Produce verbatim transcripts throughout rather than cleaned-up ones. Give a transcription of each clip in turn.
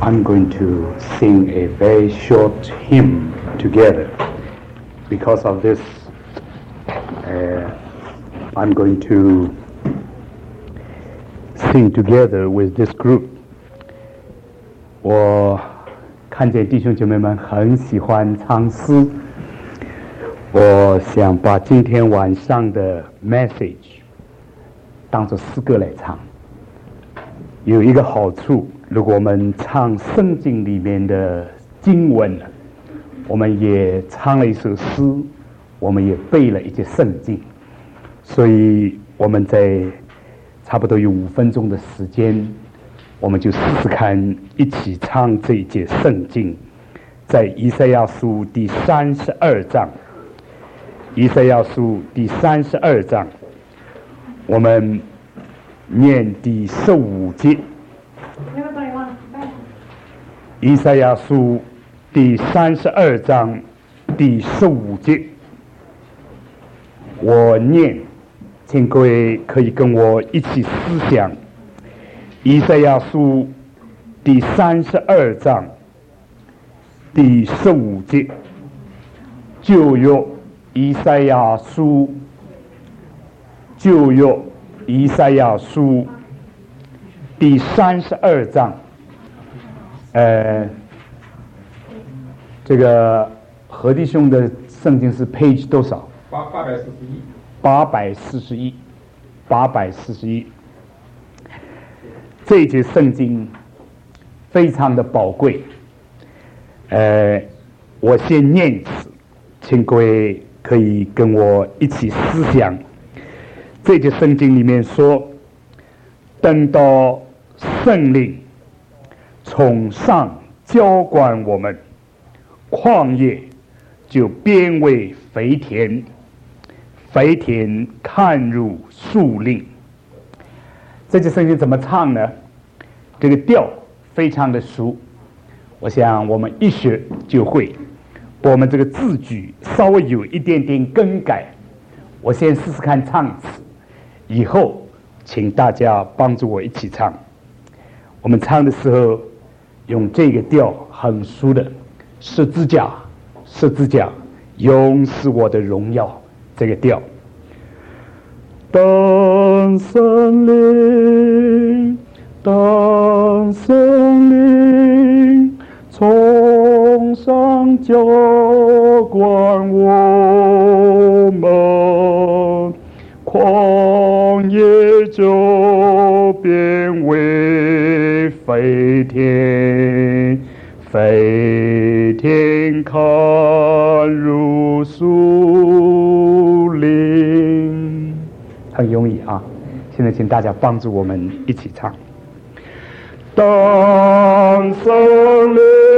I'm going to sing a very short hymn together. Because of this, uh, I'm going to sing together with this group. 我看见弟兄姐妹们很喜欢唱诗，我想把今天晚上的 message 当作诗歌来唱。有一个好处，如果我们唱圣经里面的经文，我们也唱了一首诗，我们也背了一节圣经，所以我们在差不多有五分钟的时间，我们就试试看一起唱这一节圣经，在以赛亚书第三十二章。以赛亚书第三十二章，我们念第十五节。以赛亚书第三十二章第十五节，我念，请各位可以跟我一起思想。以赛亚书第三十二章第十五节，旧约以赛亚书，旧约以赛亚书第三十二章，呃，这个何弟兄的圣经是 page 多少？ 八八百四十一。 八百四十一，八百四十一。这一节圣经非常的宝贵。呃，我先念一次，请各位可以跟我一起思想。这节圣经里面说，等到圣灵从上浇灌我们，旷野就变为肥田，肥田看入树林。这节圣经怎么唱呢？这个调非常的熟，我想我们一学就会。我们这个字句稍微有一点点更改，我先试试看唱一次，以后请大家帮助我一起唱。我们唱的时候用这个调很熟的，十字架，十字架，永是我的荣耀，这个调。当圣灵，当圣灵从上浇灌我们，旷野就变为肥田，肥田看入树林。很容易啊！现在请大家帮助我们一起唱。当圣灵，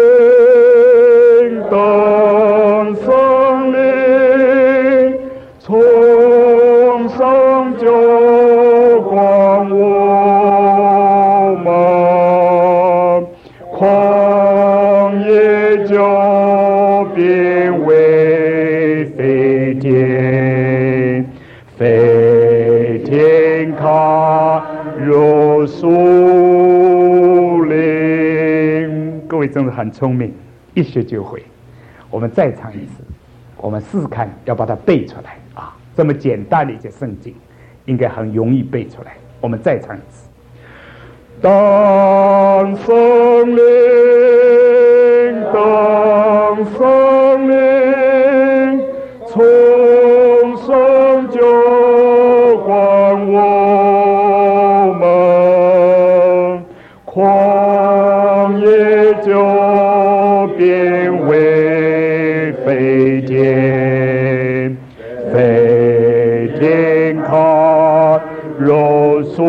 当圣灵从上浇灌我们，旷野就变为肥田，肥田看入树林。各位真的很聪明，一学就会。我们再唱一次，我们试试看要把它背出来啊！这么简单的一些圣经，应该很容易背出来。我们再唱一次。当圣灵，当圣灵从上浇灌我们，旷野就变为肥田，肥田看入树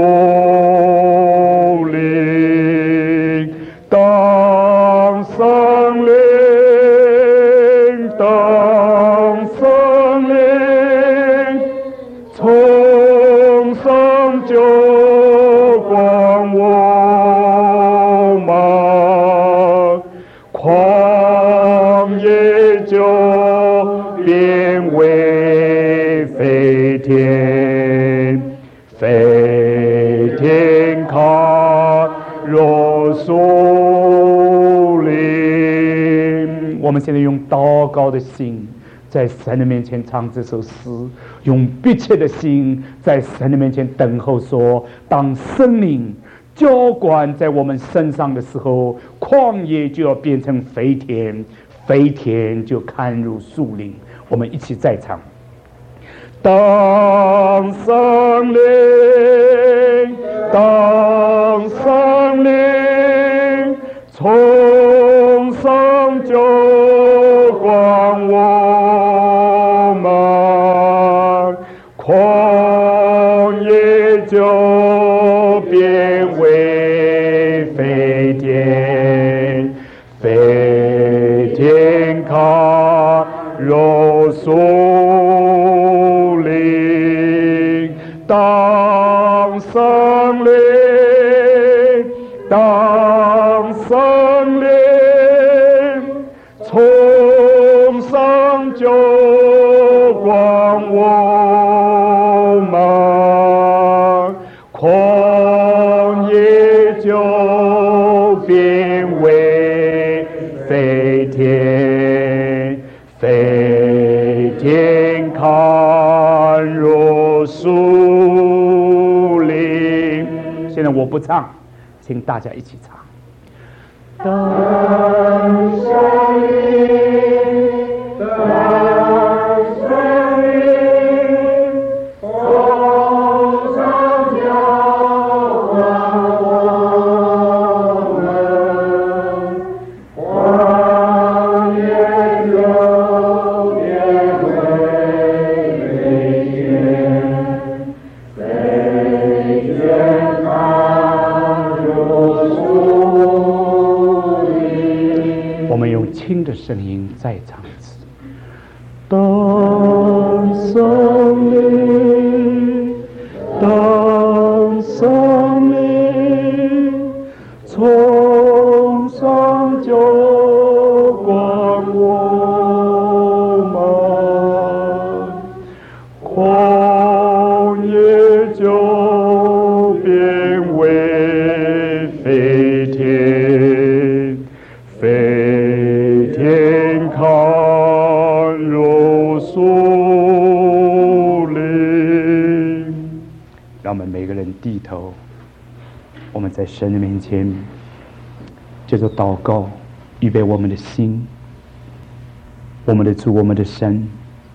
林。当圣灵，当圣灵从上浇灌我们，旷野就变为肥田，肥田看入树我们现在用祷告的心在神的面前唱这首诗，用迫切的心在神的面前等候说，当圣灵浇灌在我们身上的时候，旷野就要变成肥田，肥田就看入树林。我们一起再唱，当圣灵，当圣灵从上浇灌我们，旷野就变为肥田，肥田看入树林。当圣灵，当圣灵从上浇灌我们，旷野就变为肥田，肥田看入树林。现在我不唱，请大家一起唱。当圣灵，当圣灵从上浇灌我们，旷野就变为肥田，肥田看入树林。我们用轻的声音再唱一次。当圣灵，当圣灵从上浇灌我们，旷野就变为肥田，肥田看入树林。让我们每个人低头，我们在神的面前接着祷告，预备我们的心。我们的主，我们的神，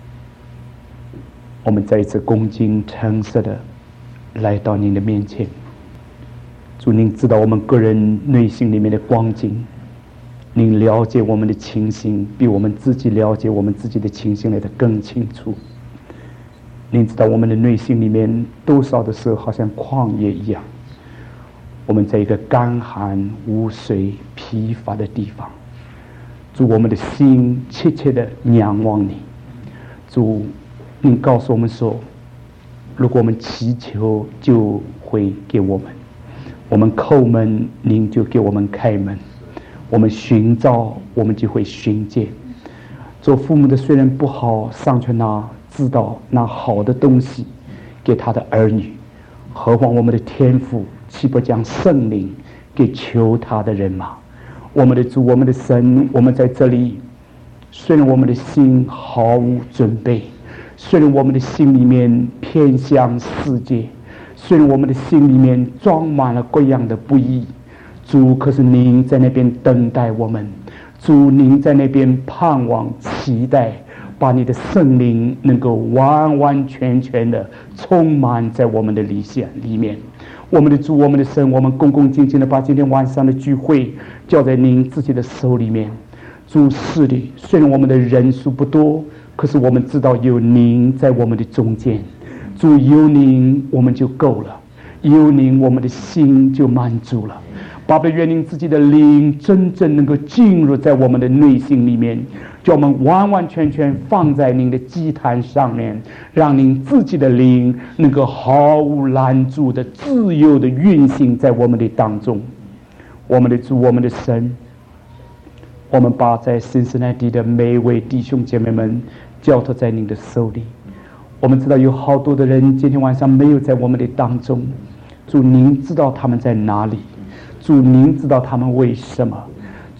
我们再一次恭敬诚实的来到您的面前。主，您知道我们个人内心里面的光景，您了解我们的情形，比我们自己了解我们自己的情形来得更清楚。您知道我们的内心里面多少的时候好像旷野一样，我们在一个干旱无水疲乏的地方。主，我们的心切切的仰望你。主，您告诉我们说，如果我们祈求就会给我们，我们叩门您就给我们开门，我们寻找我们就会寻见。做父母的虽然不好上去拿知道拿好的东西给他的儿女，何况我们的天父岂不将圣灵给求他的人吗？我们的主，我们的神，我们在这里，虽然我们的心毫无准备，虽然我们的心里面偏向世界，虽然我们的心里面装满了各样的不义，主，可是您在那边等待我们，主，您在那边盼望期待，把你的圣灵能够完完全全的充满在我们的里线里面。我们的主，我们的神，我们恭恭敬敬的把今天晚上的聚会交在您自己的手里面。主，是的，虽然我们的人数不多，可是我们知道有您在我们的中间。主，有您我们就够了，有您我们的心就满足了。爸爸，愿您自己的灵真正能够进入在我们的内心里面，叫我们完完全全放在您的祭坛上面，让您自己的灵能够毫无拦阻的自由的运行在我们的当中。我们的主，我们的神，我们把在新生那地的每一位弟兄姐妹们交托在您的手里。我们知道有好多的人今天晚上没有在我们的当中，主，您知道他们在哪里，主，您知道他们为什么，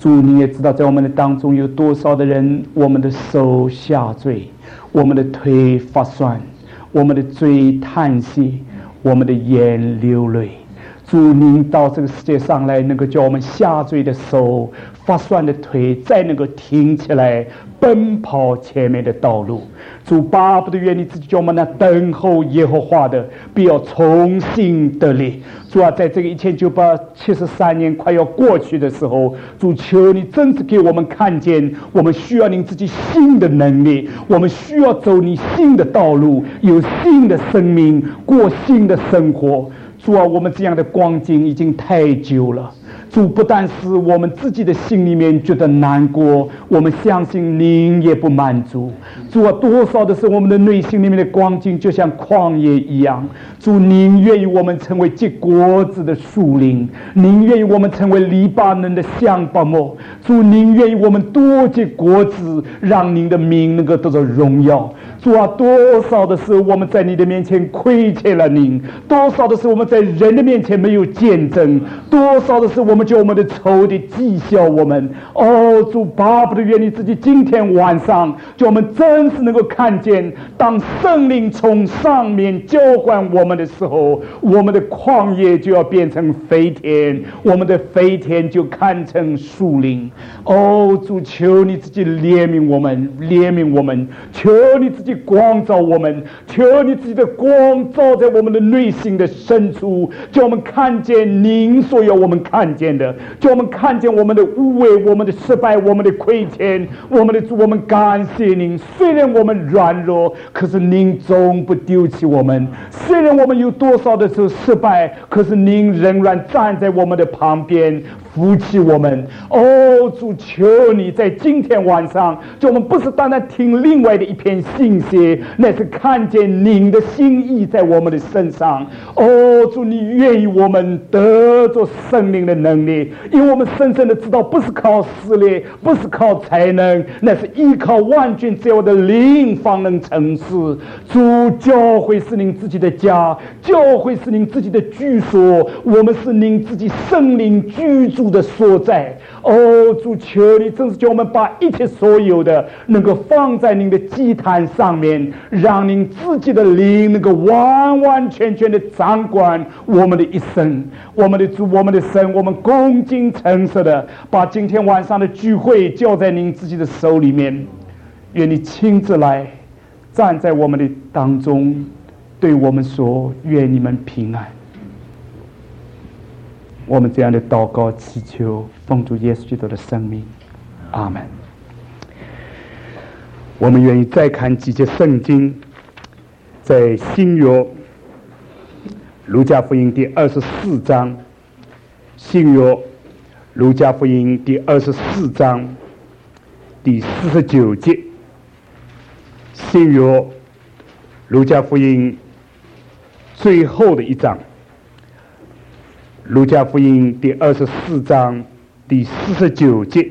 主，你也知道在我们的当中有多少的人，我们的手下坠，我们的腿发酸，我们的嘴叹息，我们的眼流泪。主，您到这个世界上来，能够叫我们下坠的手、发酸的腿再能够挺起来，奔跑前面的道路。主，巴不得愿你自己叫我们那等候耶和华的，必要重新得力。主啊，在这个一千九百七十三年快要过去的时候，主，求你真是给我们看见，我们需要您自己新的能力，我们需要走你新的道路，有新的生命，过新的生活。主啊，我们这样的光景已经太久了。主，不但是我们自己的心里面觉得难过，我们相信您也不满足。主啊，多少的是我们的内心里面的光景就像旷野一样。主，您愿意我们成为结果子的树林，您愿意我们成为黎巴嫩的香柏木。主，您愿意我们多结果子，让您的名能够得到荣耀。主啊，多少的是我们在你的面前亏欠了您，多少的是我们在人的面前没有见证，多少的是我们叫我们的仇敌讥笑我们。哦，主，巴不得愿你自己今天晚上叫我们真是能够看见，当圣灵从上面浇灌我们的时候，我们的旷野就要变成肥田，我们的肥田就看成树林。哦，主，求你自己怜悯我们，怜悯我们，求你自己光照我们，求你自己的光照在我们的内心的深处，叫我们看见您所要我们看见的，叫我们看见我们的无畏，我们的失败，我们的亏欠，我们的主，我们感谢您。虽然我们软弱，可是您总不丢弃我们；虽然我们有多少的时候失败，可是您仍然站在我们的旁边，扶起我们。哦，主，求你在今天晚上，就我们不是单单听另外的一篇信息，乃是看见您的心意在我们的身上。哦，主，你愿意我们得着圣灵的能力，因为我们深深的知道，不是靠实力，不是靠才能，乃是依靠万军之王的灵方能成事。主，教会是您自己的家，教会是您自己的居所，我们是您自己圣灵居住的所在。哦，主，求你真是叫我们把一切所有的能够放在您的祭坛上面，让您自己的灵能够完完全全的掌管我们的一生。我们的主，我们的神，我们恭敬诚实的把今天晚上的聚会交在您自己的手里面，愿你亲自来站在我们的当中，对我们说：愿你们平安。我们这样的祷告祈求，奉主耶稣基督的生命，阿们。我们愿意再看几节圣经，在新约路加福音第二十四章，新约路加福音第二十四章第四十九节，新约路加福音最后的一章，路加福音第二十四章第四十九节，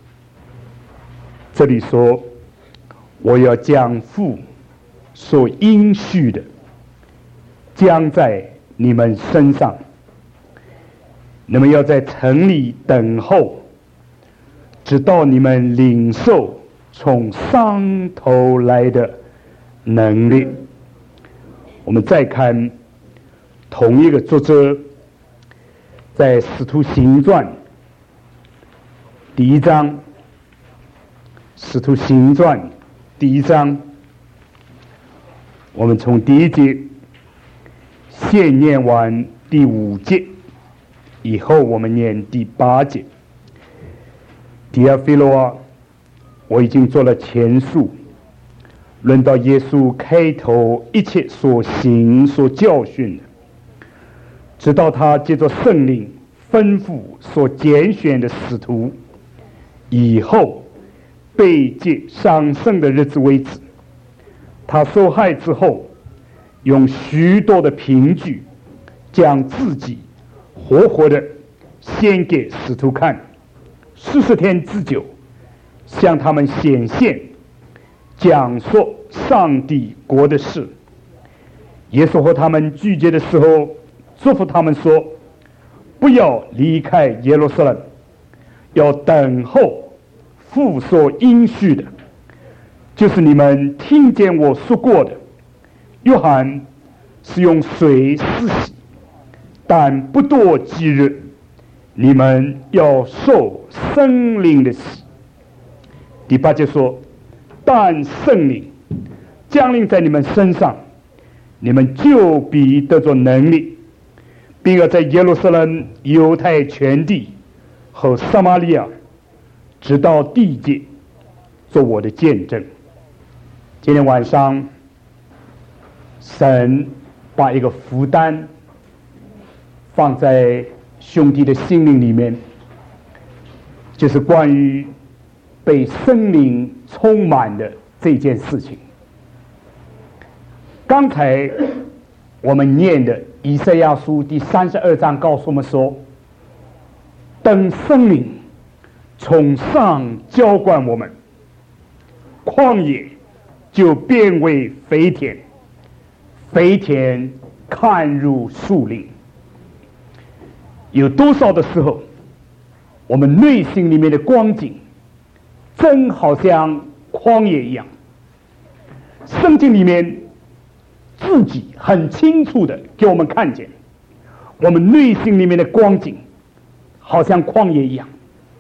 这里说：我要将父所应许的将在你们身上，你们要在城里等候，直到你们领受从上头来的能力。我们再看同一个作者在使徒行传第一章，使徒行传第一章，我们从第一节先念完第五节，以后我们念第八节。狄阿非罗啊，我已经做了前述，论到耶稣开头一切所行所教训的，直到他借着圣灵吩咐所拣选的使徒，以后被接上圣的日子为止。他受害之后，用许多的凭据将自己活活的献给使徒看，四十天之久，向他们显现，讲说上帝国的事。耶稣和他们聚集的时候，嘱咐他们说：不要离开耶路撒冷， 要等候父所应许的，就是你们听见我说过的。约翰是用水施洗，但不多几日，你们要受圣灵的洗。第八节说，但圣灵降临在你们身上，你们就必得着能力，并要在耶路撒冷、犹太全地和撒玛利亚直到地界做我的见证。今天晚上神把一个负担放在兄弟的心灵里面，就是关于被圣灵充满的这件事情。刚才我们念的以赛亚书第三十二章告诉我们说，等圣灵从上浇灌我们，旷野就变为肥田，肥田看入树林。有多少的时候，我们内心里面的光景真好像旷野一样。圣经里面自己很清楚的给我们看见，我们内心里面的光景好像旷野一样。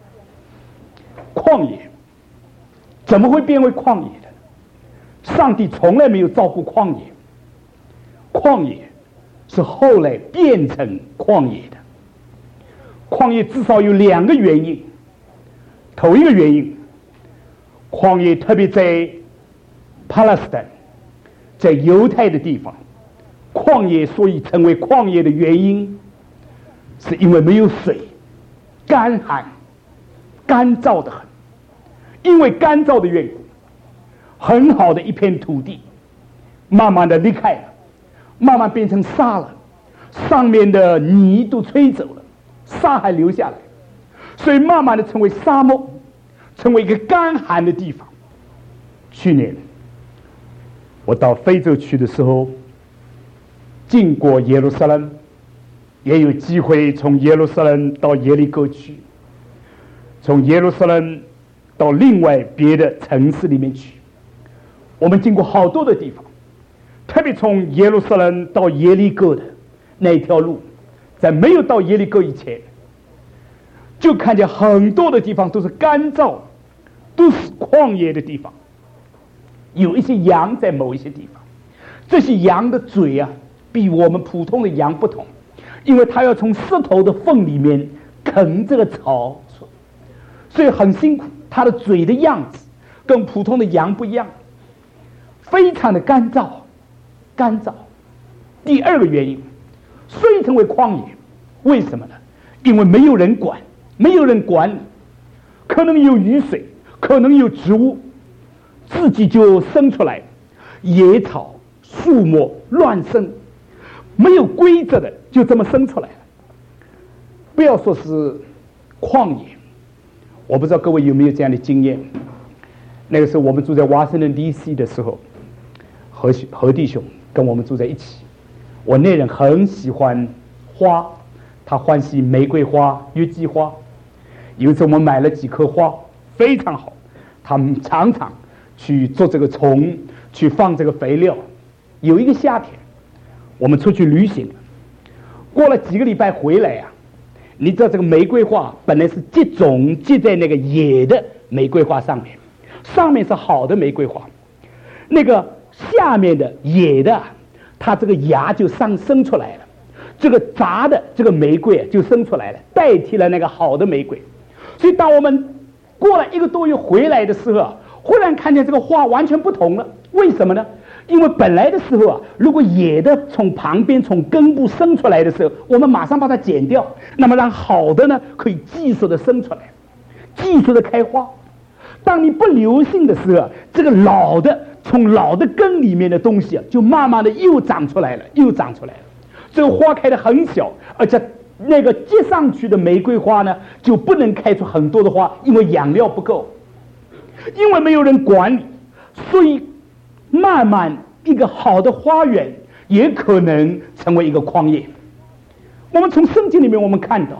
旷野怎么会变为旷野的？上帝从来没有造过旷野，旷野是后来变成旷野的。旷野至少有两个原因。头一个原因，旷野特别在巴勒斯坦，在犹太的地方，旷野所以成为旷野的原因，是因为没有水，干旱，干燥的很。因为干燥的缘故，很好的一片土地慢慢的离开了，慢慢变成沙了，上面的泥都吹走了，沙还留下来，所以慢慢的成为沙漠，成为一个干旱的地方。去年我到非洲去的时候，经过耶路撒冷，也有机会从耶路撒冷到耶利哥去，从耶路撒冷到另外别的城市里面去。我们经过好多的地方，特别从耶路撒冷到耶利哥的那条路，在没有到耶利哥以前，就看见很多的地方都是干燥，都是旷野的地方。有一些羊在某一些地方，这些羊的嘴啊比我们普通的羊不同，因为它要从石头的缝里面啃这个草，所以很辛苦，它的嘴的样子跟普通的羊不一样，非常的干燥干燥。第二个原因，虽成为旷野，为什么呢？因为没有人管，没有人管理，可能有雨水，可能有植物自己就生出来，野草树木乱生，没有规则的就这么生出来了。不要说是旷野，我不知道各位有没有这样的经验。那个时候我们住在华盛顿 D C 的时候，何何弟兄跟我们住在一起，我那人很喜欢花，他欢喜玫瑰花、月季花。有一次我们买了几棵花，非常好，他们常常去做这个虫，去放这个肥料。有一个夏天，我们出去旅行，过了几个礼拜回来啊，你知道这个玫瑰花本来是结种结在那个野的玫瑰花上面，上面是好的玫瑰花，那个下面的野的，它这个芽就上生出来了，这个杂的这个玫瑰就生出来了，代替了那个好的玫瑰。所以当我们过了一个多月回来的时候啊，忽然看见这个花完全不同了。为什么呢？因为本来的时候啊，如果野的从旁边从根部生出来的时候，我们马上把它剪掉，那么让好的呢可以继续的生出来，继续的开花。当你不留心的时候，这个老的从老的根里面的东西啊，就慢慢的又长出来了，又长出来了。这个花开得很小，而且那个接上去的玫瑰花呢，就不能开出很多的花，因为养料不够，因为没有人管理，所以慢慢一个好的花园也可能成为一个旷野。我们从圣经里面我们看到，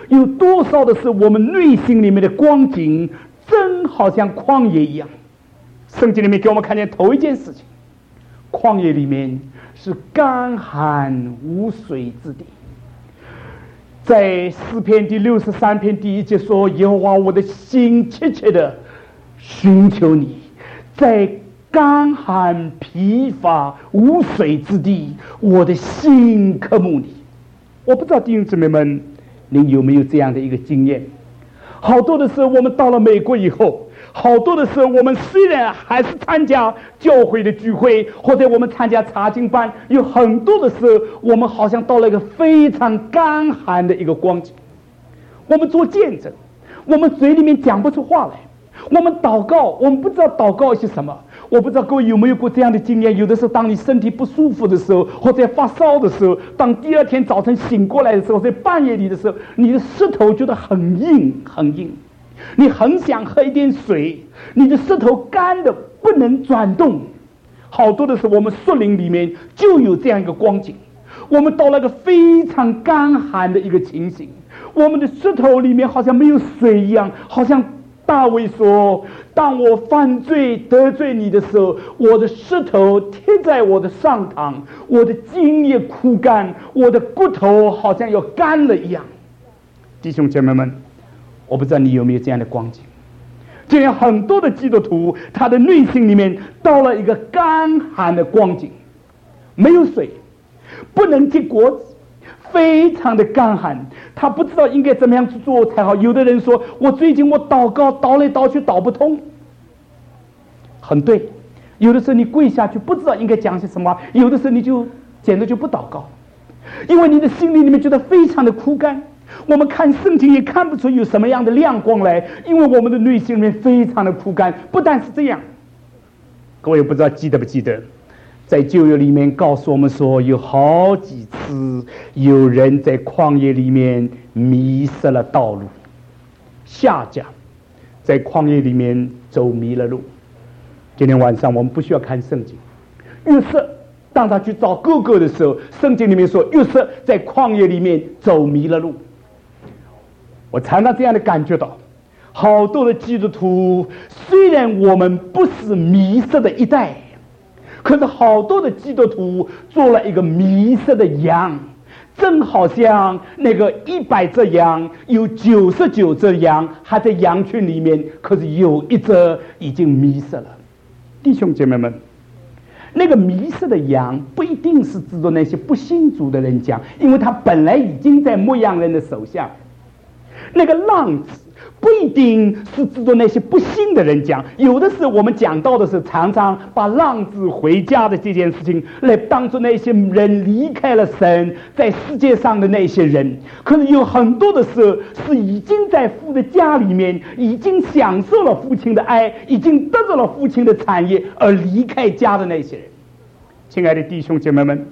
有多少的是我们内心里面的光景，真好像旷野一样。圣经里面给我们看见头一件事情，旷野里面是干旱无水之地。在诗篇第六十三篇第一节说：耶和华，我的心切切的寻求你，在干旱疲乏无水之地，我的心渴慕你。我不知道弟兄姊妹们，您有没有这样的一个经验？好多的时候我们到了美国以后，好多的时候我们虽然还是参加教会的聚会，或者我们参加查经班，有很多的时候我们好像到了一个非常干旱的一个光景。我们做见证，我们嘴里面讲不出话来，我们祷告，我们不知道祷告些什么。我不知道各位有没有过这样的经验，有的时候当你身体不舒服的时候，或者发烧的时候，当第二天早晨醒过来的时候，在半夜里的时候，你的舌头觉得很硬很硬，你很想喝一点水，你的舌头干的不能转动。好多的时候我们树林里面就有这样一个光景，我们到了一个非常干旱的一个情形，我们的舌头里面好像没有水一样，好像大卫说，当我犯罪得罪你的时候，我的舌头贴在我的上膛，我的筋也枯干，我的骨头好像要干了一样。弟兄姐妹们，我不知道你有没有这样的光景。这样很多的基督徒，他的内心里面到了一个干旱的光景，没有水，不能结果子，非常的干旱，他不知道应该怎么样去做才好。有的人说，我最近我祷告祷来祷去祷不通，很对。有的时候你跪下去不知道应该讲些什么，有的时候你就简直就不祷告，因为你的心里里面觉得非常的枯干。我们看圣经也看不出有什么样的亮光来，因为我们的内心里面非常的枯干。不但是这样，各位不知道记得不记得，在旧约里面告诉我们说，有好几次有人在旷野里面迷失了道路。夏甲在旷野里面走迷了路。今天晚上我们不需要看圣经，约瑟当他去找哥哥的时候，圣经里面说约瑟在旷野里面走迷了路。我常常这样的感觉到，好多的基督徒，虽然我们不是迷失的一代，可是好多的基督徒做了一个迷失的羊，正好像那个一百只羊，有九十九只羊还在羊群里面，可是有一只已经迷失了。弟兄姐妹们，那个迷失的羊不一定是指着那些不信主的人讲，因为他本来已经在牧羊人的手下。那个浪子不一定是指着那些不信的人讲，有的时候我们讲到的是常常把浪子回家的这件事情来当作那些人离开了神在世界上的那些人。可是有很多的时候是已经在父的家里面，已经享受了父亲的爱，已经得到了父亲的产业而离开家的那些人。亲爱的弟兄姐妹们，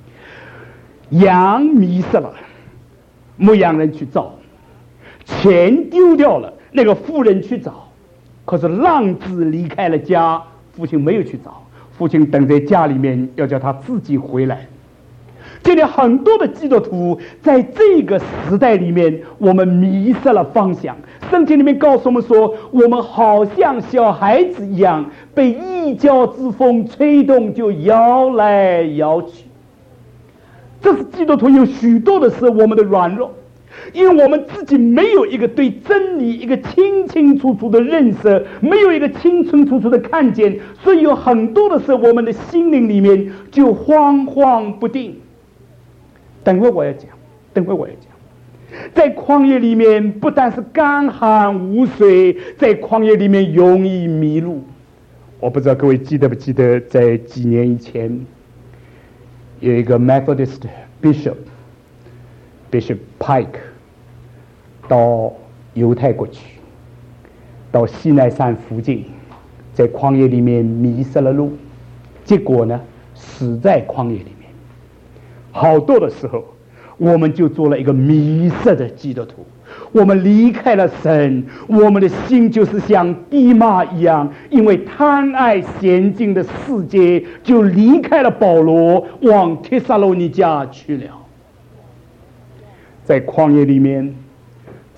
羊迷失了，牧羊人去找，钱丢掉了，那个妇人去找，可是浪子离开了家，父亲没有去找，父亲等在家里面，要叫他自己回来。这里很多的基督徒在这个时代里面，我们迷失了方向。圣经里面告诉我们说，我们好像小孩子一样，被异教之风吹动，就摇来摇去。这是基督徒有许多的是我们的软弱，因为我们自己没有一个对真理一个清清楚楚的认识，没有一个清清楚楚的看见，所以有很多的时候我们的心灵里面就慌慌不定。等会我要讲，等会我要讲，在旷野里面不但是干旱无水，在旷野里面容易迷路。我不知道各位记得不记得，在几年以前有一个 Methodist Bishop Bishop Pike 到犹太国去，到西奈山附近，在旷野里面迷失了路，结果呢死在旷野里面。好多的时候我们就做了一个迷失的基督徒，我们离开了神，我们的心就是像地马一样，因为贪爱闲静的世界，就离开了保罗，往帖撒罗尼迦去了。在旷野里面，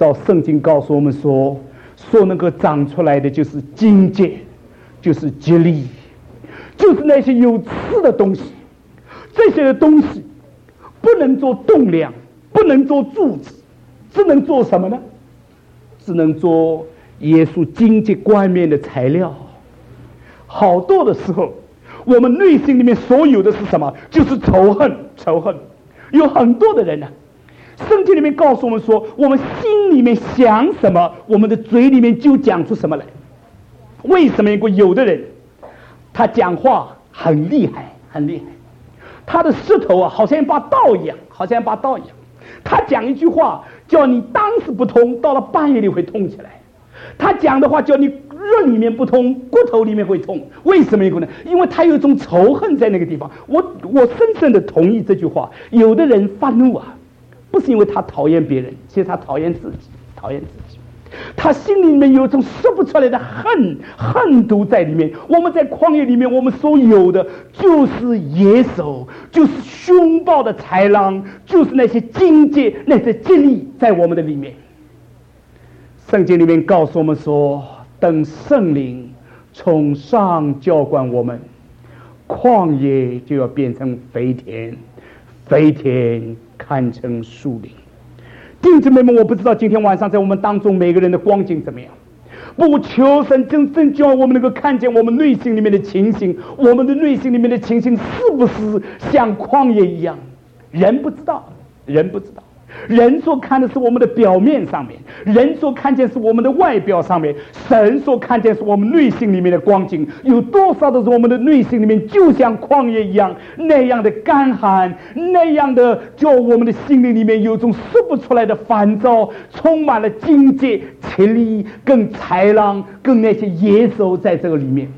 照圣经告诉我们说，所能够长出来的就是荆棘，就是吉利，就是那些有刺的东西。这些的东西不能做栋梁，不能做柱子，只能做什么呢？只能做耶稣荆棘冠冕的材料。好多的时候，我们内心里面所有的是什么？就是仇恨，仇恨。有很多的人呢、啊，圣经里面告诉我们说，我们心里面想什么，我们的嘴里面就讲出什么来。为什么？因为有的人他讲话很厉害，很厉害，他的舌头啊，好像一把刀一样，好像一把刀一样。他讲一句话，叫你当时不通，到了半夜里会痛起来。他讲的话，叫你肉里面不通，骨头里面会痛。为什么呢？因为他有一种仇恨在那个地方。我我深深的同意这句话。有的人发怒啊，不是因为他讨厌别人，其实他讨厌自己，讨厌自己。他心里面有一种说不出来的恨，恨毒在里面。我们在旷野里面，我们所有的就是野兽，就是凶暴的豺狼，就是那些荆棘，那些激励在我们的里面。圣经里面告诉我们说，等圣灵从上浇灌我们，旷野就要变成肥田，肥田看成树林。弟兄姊妹们，我不知道今天晚上在我们当中每个人的光景怎么样，不求神真正叫我们能够看见我们内心里面的情形，我们的内心里面的情形是不是像旷野一样？人不知道，人不知道。人所看的是我们的表面上面，人所看见是我们的外表上面，神所看见是我们内心里面的光景。有多少的是我们的内心里面就像旷野一样，那样的干旱，那样的叫我们的心灵里面有种说不出来的烦躁，充满了荆棘、绮力跟豺狼跟那些野兽在这个里面。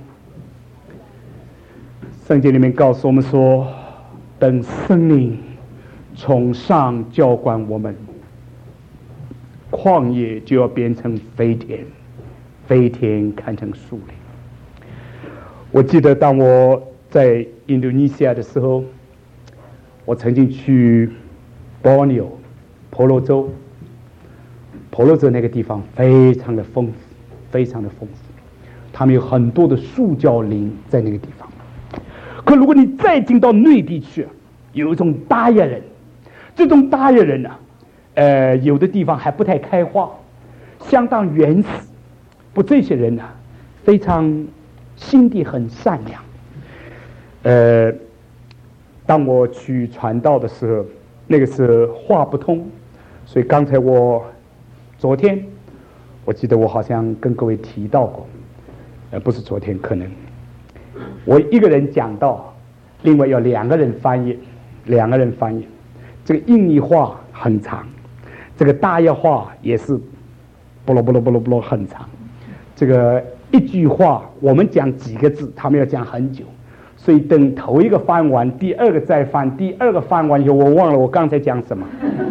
圣经里面告诉我们说，等圣灵从上浇灌我们，旷野就要变成肥田，肥田看成树林。我记得当我在印度尼西亚的时候，我曾经去波纽婆罗洲，婆罗洲那个地方非常的丰富，非常的丰富，他们有很多的树胶林在那个地方。可如果你再进到内地去，有一种达耶人，这种达耶人呢、啊，呃，有的地方还不太开化，相当原始。不，这些人呢、啊，非常心地很善良。呃，当我去传道的时候，那个时候话不通，所以刚才我昨天，我记得我好像跟各位提到过，呃，不是昨天，可能我一个人讲道，另外要两个人翻译，两个人翻译。这个印尼话很长，这个大叶话也是不咯不咯不咯不咯很长。这个一句话我们讲几个字，他们要讲很久，所以等头一个翻完，第二个再翻，第二个翻完以后，我忘了我刚才讲什么。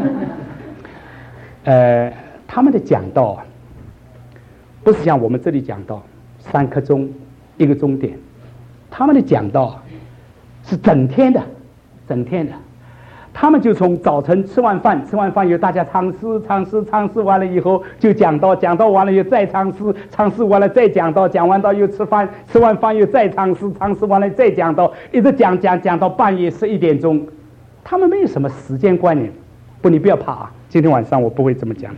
呃，他们的讲道啊，不是像我们这里讲道三刻钟一个钟点，他们的讲道啊是整天的，整天的。他们就从早晨吃完饭，吃完饭以后大家唱诗，唱诗，唱诗完了以后就讲道，讲道完了又再唱诗，唱诗完了再讲道，讲完道又吃饭，吃完饭又再唱诗，唱诗完了再讲道，一直讲讲讲到半夜十一点钟。他们没有什么时间观念，不，你不要怕啊，今天晚上我不会这么讲。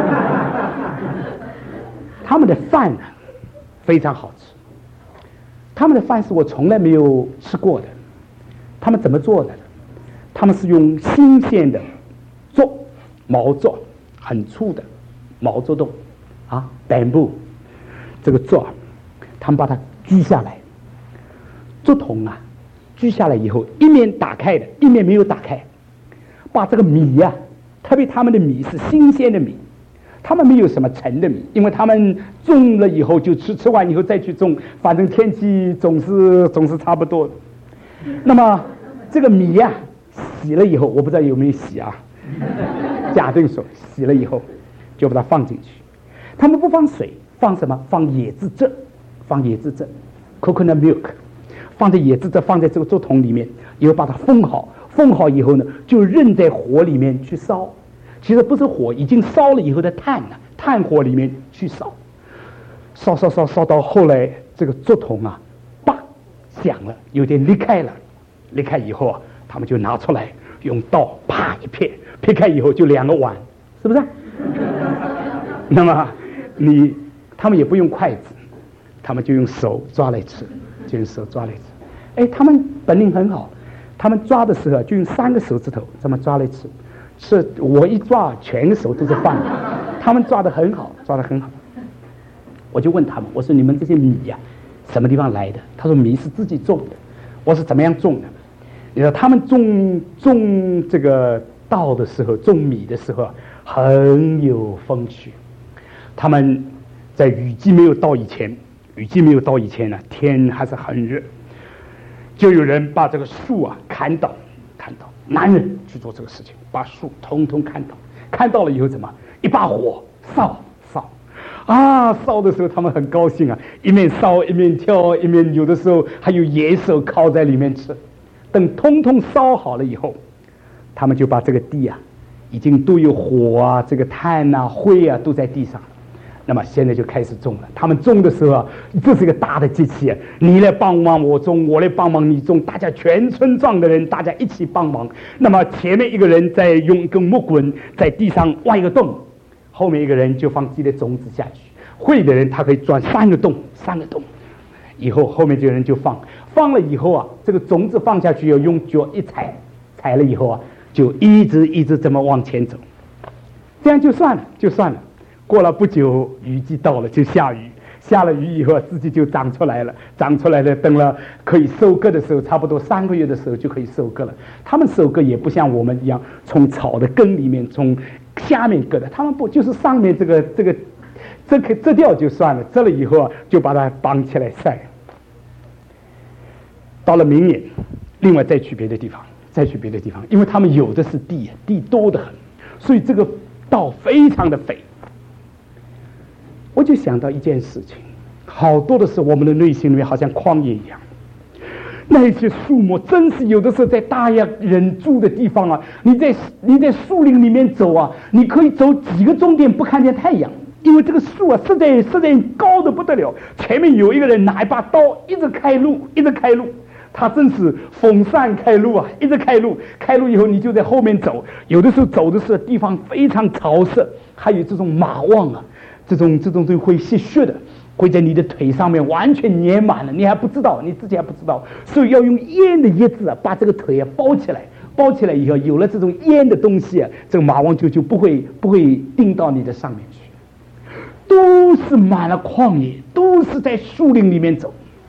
他们的饭呢非常好吃，他们的饭是我从来没有吃过的。他们怎么做的？他们是用新鲜的竹毛竹，很粗的毛竹豆啊 ，bamboo 这个竹，他们把它锯下来，竹筒啊，锯下来以后，一面打开的，一面没有打开，把这个米呀、啊，特别他们的米是新鲜的米，他们没有什么陈的米，因为他们种了以后就吃，吃完以后再去种，反正天气总是总是差不多的。那么这个米呀、啊。洗了以后，我不知道有没有洗啊？假定说洗了以后，就把它放进去。他们不放水，放什么？放椰子汁，放椰子汁 ，coconut milk， 放在椰子汁放在这个竹筒里面，以后把它封好，封好以后呢，就扔在火里面去烧， 其实不是火，已经烧了以后的炭了，炭火里面去烧，烧烧烧烧到后来，这个竹筒啊，叭响了，有点裂开了，裂开以后啊，他们就拿出来，用刀啪一撇，撇开以后就两个碗，是不是？那么你他们也不用筷子，他们就用手抓来吃，就用手抓来吃。哎，他们本领很好，他们抓的时候就用三个手指头这么抓来吃。是我一抓，全个手都是饭。他们抓得很好，抓得很好。我就问他们，我说你们这些米呀、啊，什么地方来的？他说米是自己种的。我说怎么样种的？你说他们种种这个稻的时候，种米的时候很有风趣。他们在雨季没有到以前，雨季没有到以前呢，天还是很热，就有人把这个树啊砍倒，砍倒。男人去做这个事情，把树通通砍倒，砍倒了以后怎么？一把火烧烧，啊，烧的时候他们很高兴啊，一面烧一面跳，一面有的时候还有野兽烤在里面吃。等通通烧好了以后，他们就把这个地啊，已经都有火啊，这个炭啊、灰啊都在地上。那么现在就开始种了。他们种的时候啊，这是一个大的机器啊，你来帮忙我种，我来帮忙你种，大家全村庄的人大家一起帮忙。那么前面一个人在用一根木棍在地上挖一个洞，后面一个人就放自己的种子下去。会的人他可以钻三个洞，三个洞，以后后面这个人就放，放了以后啊，这个种子放下去要用脚一踩，踩了以后啊，就一直一直这么往前走，这样就算了，就算了。过了不久，雨季到了，就下雨。下了雨以后，自己就长出来了。长出来了，等了可以收割的时候，差不多三个月的时候就可以收割了。他们收割也不像我们一样，从草的根里面，从下面割的。他们不，就是上面这个这个这个折掉就算了，折了以后啊，就把它绑起来晒。到了明年，另外再去别的地方，再去别的地方，因为他们有的是地，地多得很，所以这个稻非常的肥。我就想到一件事情，好多的是我们的内心里面好像旷野一样，那些树木真是有的时候在大亚人住的地方啊，你在你在树林里面走啊，你可以走几个钟点不看见太阳，因为这个树啊实在实在高的不得了。前面有一个人拿一把刀一直开路，一直开路，他真是风扇开路啊，一直开路，开路以后你就在后面走，有的时候走的是地方非常潮湿，还有这种马旺啊。这种这种东西会吸血的，会在你的腿上面完全粘满了，你还不知道，你自己还不知道，所以要用烟的叶子啊，把这个腿啊包起来，包起来以后，有了这种烟的东西啊，这个马王就就不会不会钉到你的上面去，都是满了旷野，都是在树林里面走，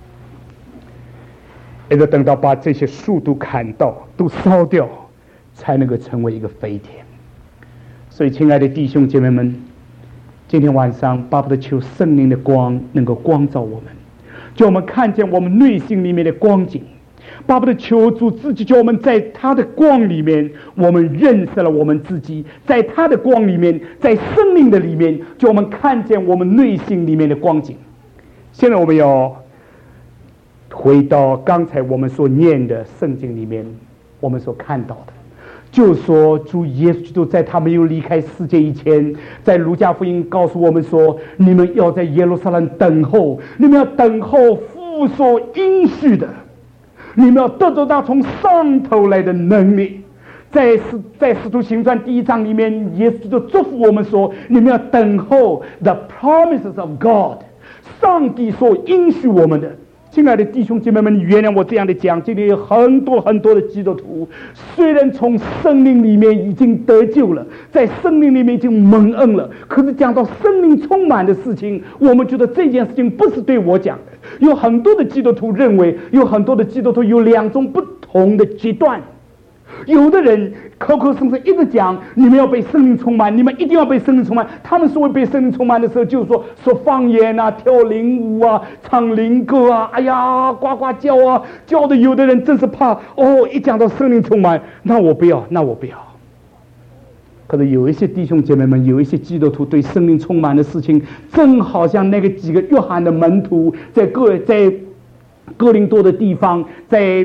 一直等到把这些树都砍到，都烧掉，才能够成为一个肥田。所以，亲爱的弟兄姐妹们。今天晚上，巴不得求圣灵的光能够光照我们，叫我们看见我们内心里面的光景。巴不得求主自己叫我们在他的光里面，我们认识了我们自己，在他的光里面，在生命的里面，叫我们看见我们内心里面的光景。现在我们要回到刚才我们所念的圣经里面，我们所看到的。就说主耶稣基督在他没有离开世界以前，在路加福音告诉我们说，你们要在耶路撒冷等候，你们要等候父所应许的，你们要得到他从上头来的能力。在在使徒行传第一章里面，耶稣基督祝福我们说，你们要等候 the promises of God， 上帝所应许我们的。亲爱的弟兄姐妹们，你原谅我这样的讲，这里有很多很多的基督徒，虽然从生命里面已经得救了，在生命里面已经蒙恩了，可是讲到生命充满的事情，我们觉得这件事情不是对我讲的。有很多的基督徒认为，有很多的基督徒有两种不同的极端。有的人口口声声一直讲你们要被圣灵充满，你们一定要被圣灵充满。他们所谓被圣灵充满的时候，就是说说方言啊，跳灵舞啊，唱灵歌啊，哎呀呱呱叫啊，叫的有的人真是怕哦。一讲到圣灵充满，那我不要，那我不要。可是有一些弟兄姐妹们，有一些基督徒对圣灵充满的事情，正好像那个几个约翰的门徒在哥在哥林多的地方，在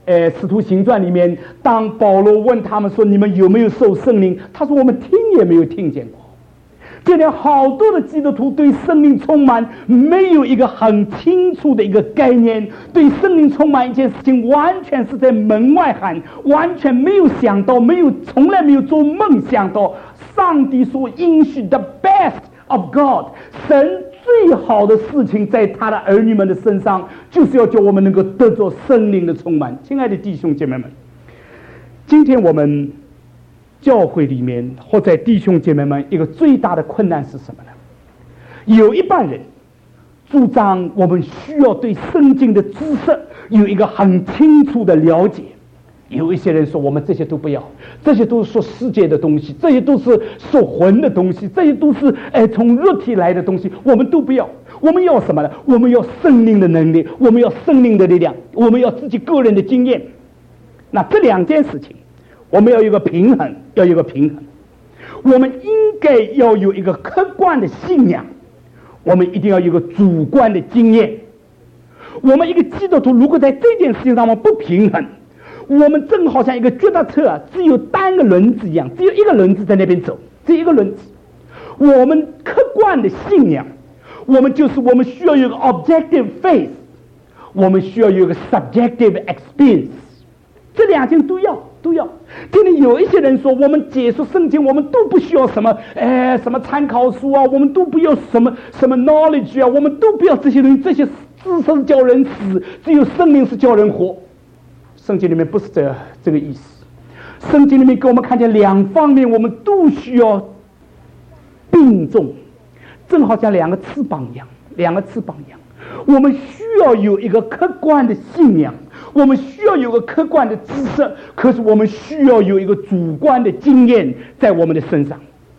呃，使徒行传里面，当保罗问他们说你们有没有受圣灵，他说我们听也没有听见过。今天好多的基督徒对圣灵充满没有一个很清楚的一个概念，对圣灵充满一件事情完全是在门外喊，完全没有想到，没有从来没有做梦想到上帝所应许的 best of God， 神最好的事情在他的儿女们的身上，就是要叫我们能够得着圣灵的充满。亲爱的弟兄姐妹们，今天我们教会里面或在弟兄姐妹们一个最大的困难是什么呢？有一半人主张我们需要对圣经的知识有一个很清楚的了解，有一些人说我们这些都不要，这些都是说世界的东西，这些都是说魂的东西，这些都是哎从肉体来的东西，我们都不要。我们要什么呢？我们要圣灵的能力，我们要圣灵的力量，我们要自己个人的经验。那这两件事情我们要有一个平衡，要有一个平衡。我们应该要有一个客观的信仰，我们一定要有一个主观的经验。我们一个基督徒如果在这件事情上面不平衡，我们正好像一个脚踏车啊，只有单个轮子一样，只有一个轮子在那边走，只有一个轮子。我们客观的信仰，我们就是我们需要有一个 objective faith， 我们需要有一个 subjective experience， 这两件都要都要。今天有一些人说我们解说圣经我们都不需要什么呃什么参考书啊，我们都不要什么什么 knowledge 啊，我们都不要这些东西，这些知识叫人死，只有圣灵是叫人活。圣经里面不是这这个意思，圣经里面给我们看见两方面我们都需要并重，正好像两个翅膀一样，两个翅膀一样。我们需要有一个客观的信仰，我们需要有一个客观的知识，可是我们需要有一个主观的经验在我们的身上。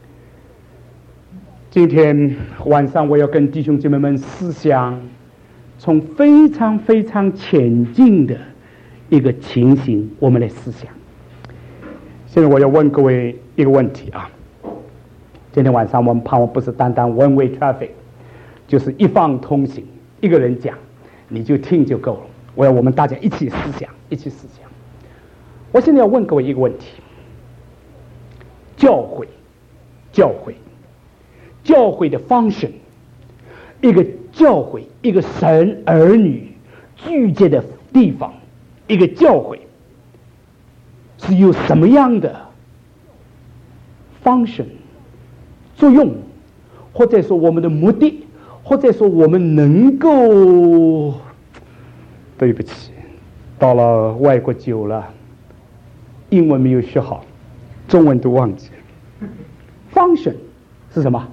今天晚上我要跟弟兄姐妹们思想从非常非常前进的一个情形，我们来思想。现在我要问各位一个问题啊，今天晚上我们盼望不是单单 one way traffic， 就是一方通行，一个人讲你就听就够了。我要我们大家一起思想，一起思想。我现在要问各位一个问题：教会，教会，教会的 function， 一个教会，一个神儿女聚集的地方，一个教会是有什么样的 function 作用，或者说我们的目的，或者说我们能够，对不起，到了外国久了，英文没有学好，中文都忘记了。function 是什么？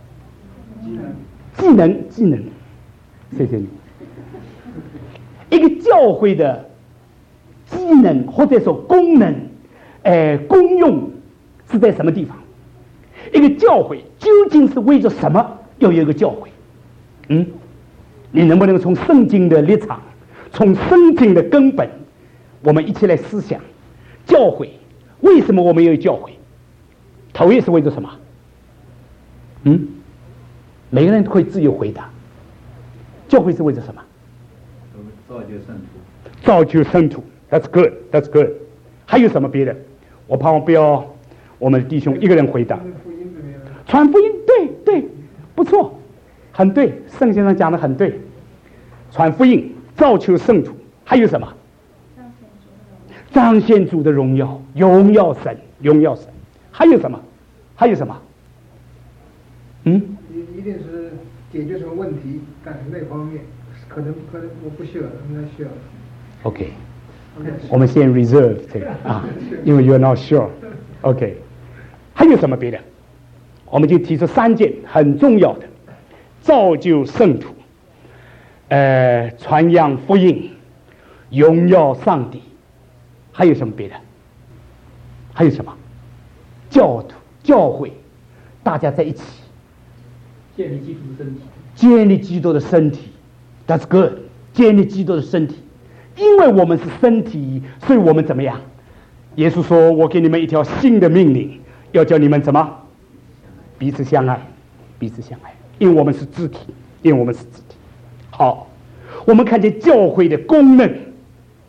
技能，技能，谢谢你。一个教会的技能或者说功能，呃，功用是在什么地方？一个教会究竟是为着什么要有一个教会？嗯，你能不能从圣经的立场，从圣经的根本，我们一起来思想，教会为什么我们要有教会？头一是为着什么？嗯，每个人都可以自由回答。教会是为着什么？ 造就圣徒。 造就圣徒 ，That's good, That's good。还有什么别的？我盼望不要我们弟兄一个人回答。传福音，对对，不错，很对，圣经上讲的很对。传福音，造就圣徒，还有什么？彰显主的荣耀，荣耀神，荣耀神，还有什么？还有什么？嗯？ 一定是解决什么问题，但是那方面可能可能我不需要，应该需要。 OK， 我们先 reserve 这个啊，因为 you're not sure。OK， 还有什么别的？我们就提出三件很重要的：造就圣徒，呃，传扬福音，荣耀上帝。还有什么别的？还有什么？教徒、教会，大家在一起建立基督的身体， 建立基督的身体 ，That's good。建立基督的身体，因为我们是身体，所以我们怎么样？耶稣说：“我给你们一条新的命令，要叫你们怎么？彼此相爱，彼此相爱。因为我们是肢体，因为我们是肢体。好，我们看见教会的功能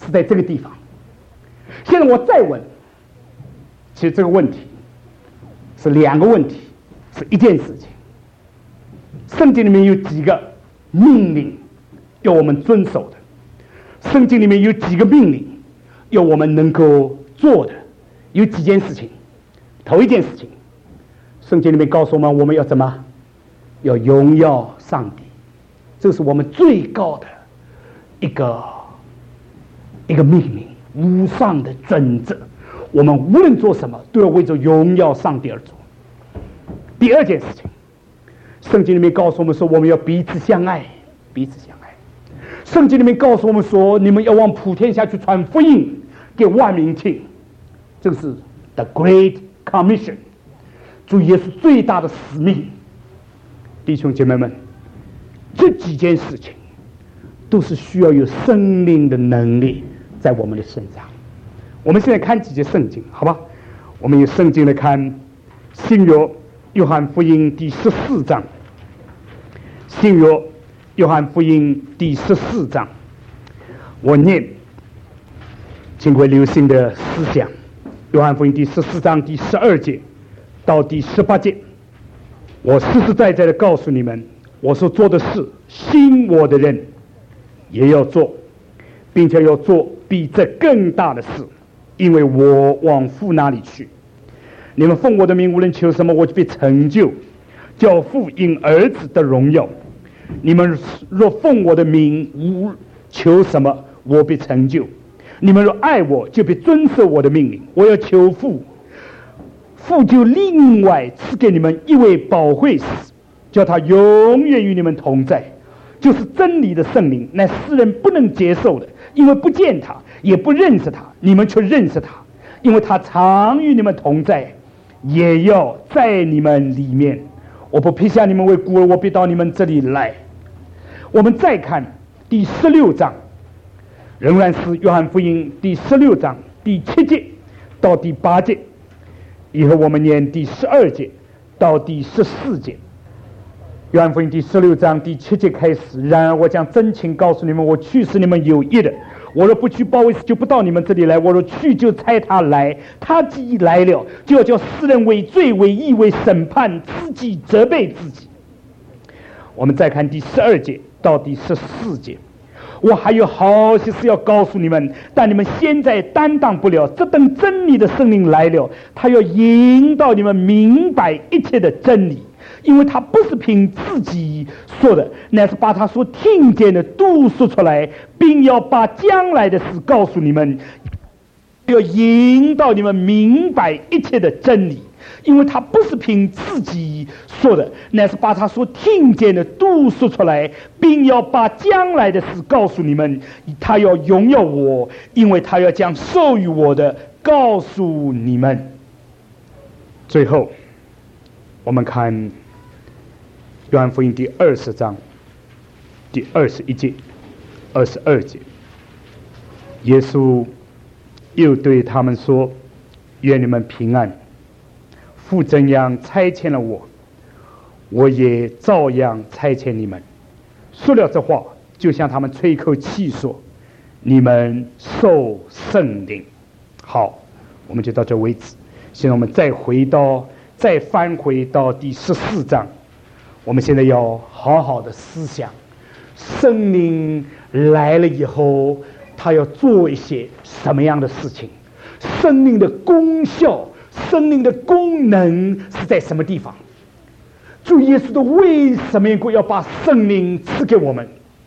是在这个地方。现在我再问，其实这个问题是两个问题，是一件事情。圣经里面有几个命令要我们遵守的，圣经里面有几个命令要我们能够做的，有几件事情。头一件事情，圣经里面告诉我们，我们要怎么？要荣耀上帝，这是我们最高的一个一个命令，无上的准则。我们无论做什么，都要为着荣耀上帝而做。第二件事情，圣经里面告诉我们说，我们要彼此相爱，彼此相爱。圣经里面告诉我们说，你们要往普天下去传福音给万民听，这个是 The Great Commission， 主耶稣最大的使命。弟兄姐妹们，这几件事情都是需要有圣灵的能力在我们的身上。我们现在看几节圣经，好吧？我们用圣经来看新约约翰福音第十四章，新约约翰福音第十四章，我念，请各位留心的思想。约翰福音第十四章第十二节到第十八节，我实实在在的告诉你们，我所做的事，信我的人也要做，并且要做比这更大的事，因为我往父那里去。你们奉我的名无论求什么，我就必成就，叫父因儿子的荣耀。你们若奉我的名无求什么，我必成就。你们若爱我，就必遵守我的命令。我要求父，父就另外赐给你们一位保惠师，叫他永远与你们同在，就是真理的圣灵，乃世人不能接受的，因为不见他，也不认识他，你们却认识他，因为他常与你们同在，也要在你们里面。我不撇下你们为孤儿，我必到你们这里来。我们再看第十六章，仍然是约翰福音第十六章第七节到第八节，以后我们念第十二节到第十四节。约翰福音第十六章第七节开始，然而我将真情告诉你们，我去是你们有益的。我若不去，保惠师就不到你们这里来；我若去，就差他来。他既来了，就要叫世人为罪、为义、为审判，自己责备自己。我们再看第十二节到第十四节，我还有好些事要告诉你们，但你们现在担当不了。这等真理的圣灵来了，他要引导你们明白一切的真理。因为他不是凭自己说的，乃是把他所听见的都说出来，并要把将来的事告诉你们，要引导你们明白一切的真理。因为他不是凭自己说的，乃是把他所听见的都说出来，并要把将来的事告诉你们。他要荣耀我，因为他要将授予我的告诉你们。最后我们看约翰福音第二十章第二十一节、二十二节，耶稣又对他们说：“愿你们平安！父怎样差遣了我，我也照样差遣你们。”说了这话，就向他们吹口气说：“你们受圣灵。”好，我们就到这为止。现在我们再回到，再翻回到第十四章。我们现在要好好的思想，圣灵来了以后，他要做一些什么样的事情？圣灵的功效、圣灵的功能是在什么地方？主耶稣的为什么要把圣灵赐给我们？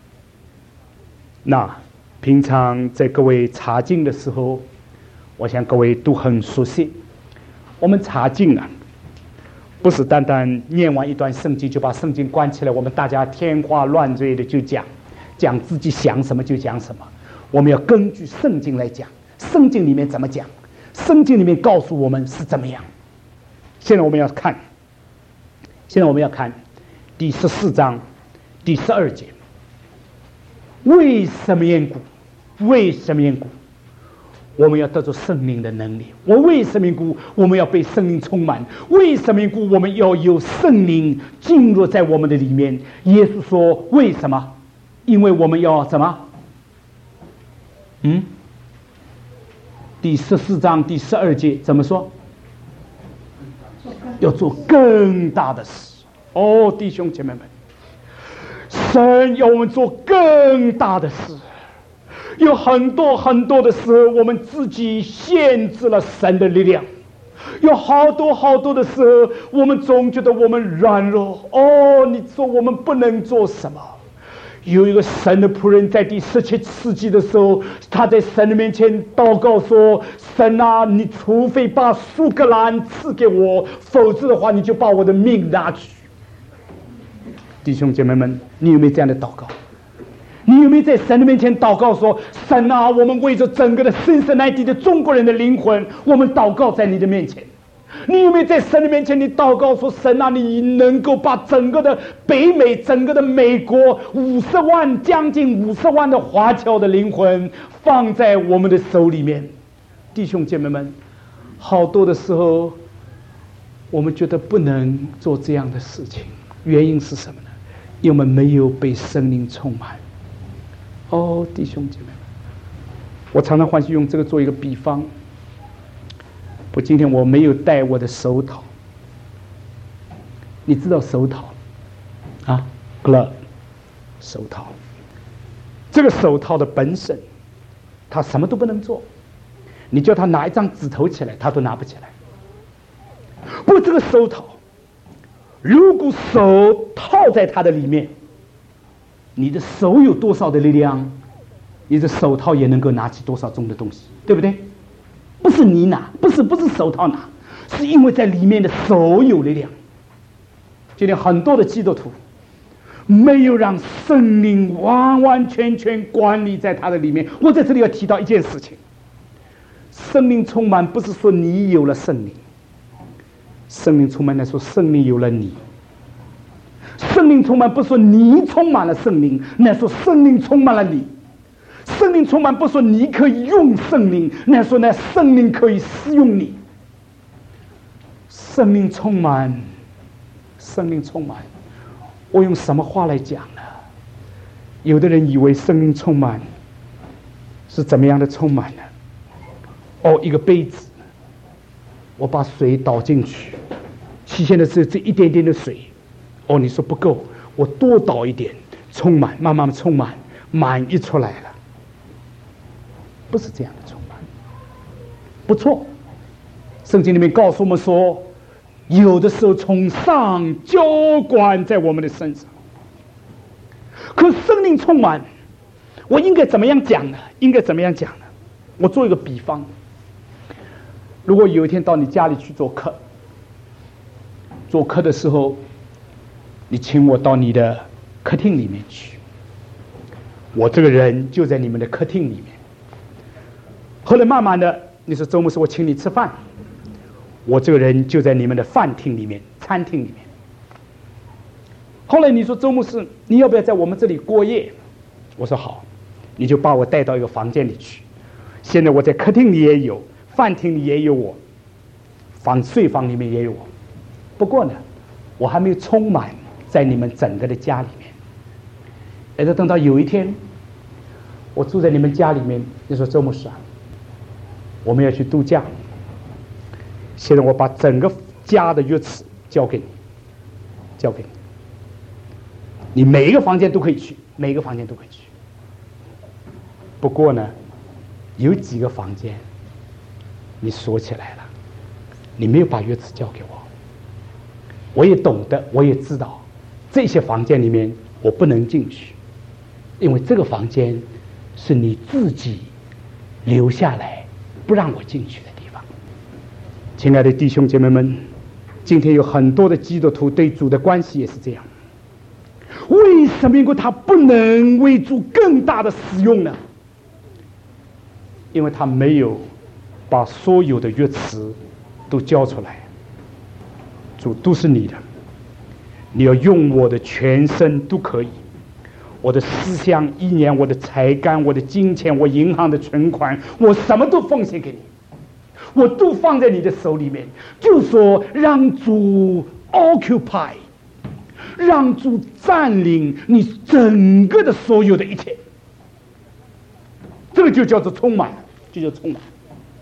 那平常在各位查经的时候，我想各位都很熟悉。我们查经啊，不是单单念完一段圣经就把圣经关起来，我们大家天花乱坠的就讲，讲自己想什么就讲什么。我们要根据圣经来讲，圣经里面怎么讲，圣经里面告诉我们是怎么样。现在我们要看，现在我们要看第十四章第十二节，为什么缘故？为什么缘故？我们要得着圣灵的能力。我为什么缘故？我们要被圣灵充满。为什么缘故？我们要有圣灵进入在我们的里面。耶稣说：“为什么？因为我们要什么？嗯， 第十四章第十二节怎么说？要做更大的事。哦，弟兄姐妹们，神要我们做更大的事。有很多很多的事，我们自己限制了神的力量。有好多好多的事，我们总觉得我们软弱。哦，你说我们不能做什么？有一个神的仆人在第十七世纪的时候，他在神的面前祷告说：神啊，你除非把苏格兰赐给我，否则的话你就把我的命拿去。弟兄姐妹们，你有没有这样的祷告？你有没有在神的面前祷告说：神啊，我们为着整个的深深来地的中国人的灵魂，我们祷告在你的面前。你有没有在神的面前你祷告说：神啊，你能够把整个的北美，整个的美国五十万将近五十万的华侨的灵魂放在我们的手里面。弟兄姐妹们，好多的时候我们觉得不能做这样的事情，原因是什么呢？因为我们没有被圣灵充满。哦，弟兄姐妹们，我常常欢喜用这个做一个比方。我今天我没有戴我的手套，你知道手套啊 glove 手套，这个手套的本身他什么都不能做，你叫他拿一张纸头起来他都拿不起来。不过这个手套如果手套在它的里面，你的手有多少的力量，你的手套也能够拿起多少重的东西，对不对？不是你拿，不是不是手套拿，是因为在里面的手有力量。今天很多的基督徒没有让圣灵完完全全管理在他的里面。我在这里要提到一件事情，圣灵充满不是说你有了圣灵，圣灵充满来说圣灵有了你。圣灵充满不是说你充满了圣灵，那说圣灵充满了你。圣灵充满不说你可以用圣灵，那说呢圣灵可以使用你。圣灵充满，圣灵充满，我用什么话来讲呢？有的人以为圣灵充满是怎么样的充满呢？哦，一个杯子，我把水倒进去，期限的是这一点点的水。哦，你说不够，我多倒一点，充满，慢慢充满，满溢出来了。不是这样的充满。不错，圣经里面告诉我们说，有的时候从上浇灌在我们的身上。可圣灵充满，我应该怎么样讲呢？应该怎么样讲呢？我做一个比方，如果有一天到你家里去做客，做客的时候你请我到你的客厅里面去，我这个人就在你们的客厅里面。后来慢慢的你说周牧师我请你吃饭，我这个人就在你们的饭厅里面，餐厅里面。后来你说周牧师你要不要在我们这里过夜，我说好，你就把我带到一个房间里去。现在我在客厅里也有，饭厅里也有我，房睡房里面也有我。不过呢我还没有充满在你们整个的家里面。而且等到有一天我住在你们家里面，你说周牧师啊，我们要去度假，现在我把整个家的钥匙交给你，交给你，你每一个房间都可以去，每一个房间都可以去。不过呢有几个房间你锁起来了，你没有把钥匙交给我。我也懂得，我也知道这些房间里面我不能进去，因为这个房间是你自己留下来不让我进去的地方。亲爱的弟兄姐妹们，今天有很多的基督徒对主的关系也是这样。为什么因为他不能为主更大的使用呢？因为他没有把所有的钥匙都交出来。主都是你的，你要用我的全身都可以，我的思想、意念、我的才干、我的金钱、我银行的存款，我什么都奉献给你，我都放在你的手里面。就说让主 occupy， 让主占领你整个的所有的一切，这个就叫做充满，就叫充满。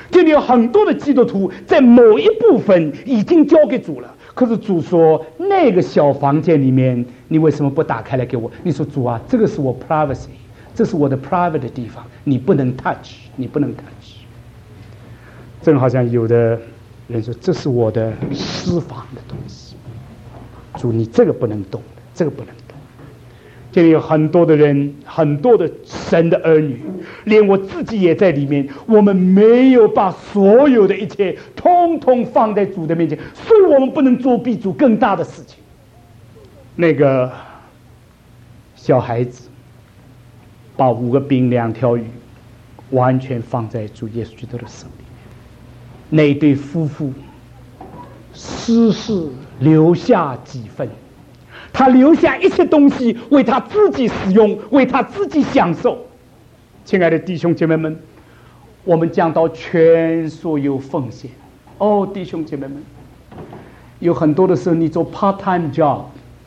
今天有很多的基督徒在某一部分已经交给主了，可是主说那个小房间里面你为什么不打开来给我？你说主啊，这个是我 privacy， 这是我的 private 的地方，你不能 touch， 你不能 touch。 正好像有的人说这是我的私房的东西，主你这个不能动，这个不能动。今天有很多的人，很多的神的儿女，连我自己也在里面，我们没有把所有的一切通通放在主的面前，所以我们不能做比主更大的事情。那个小孩子把五个饼两条鱼完全放在主耶稣基督的手里面，那一对夫妇私事留下几分，他留下一切东西为他自己使用，为他自己享受。亲爱的弟兄姐妹们，我们讲到全所有奉献，哦，弟兄姐妹们，有很多的时候你做 part-time job，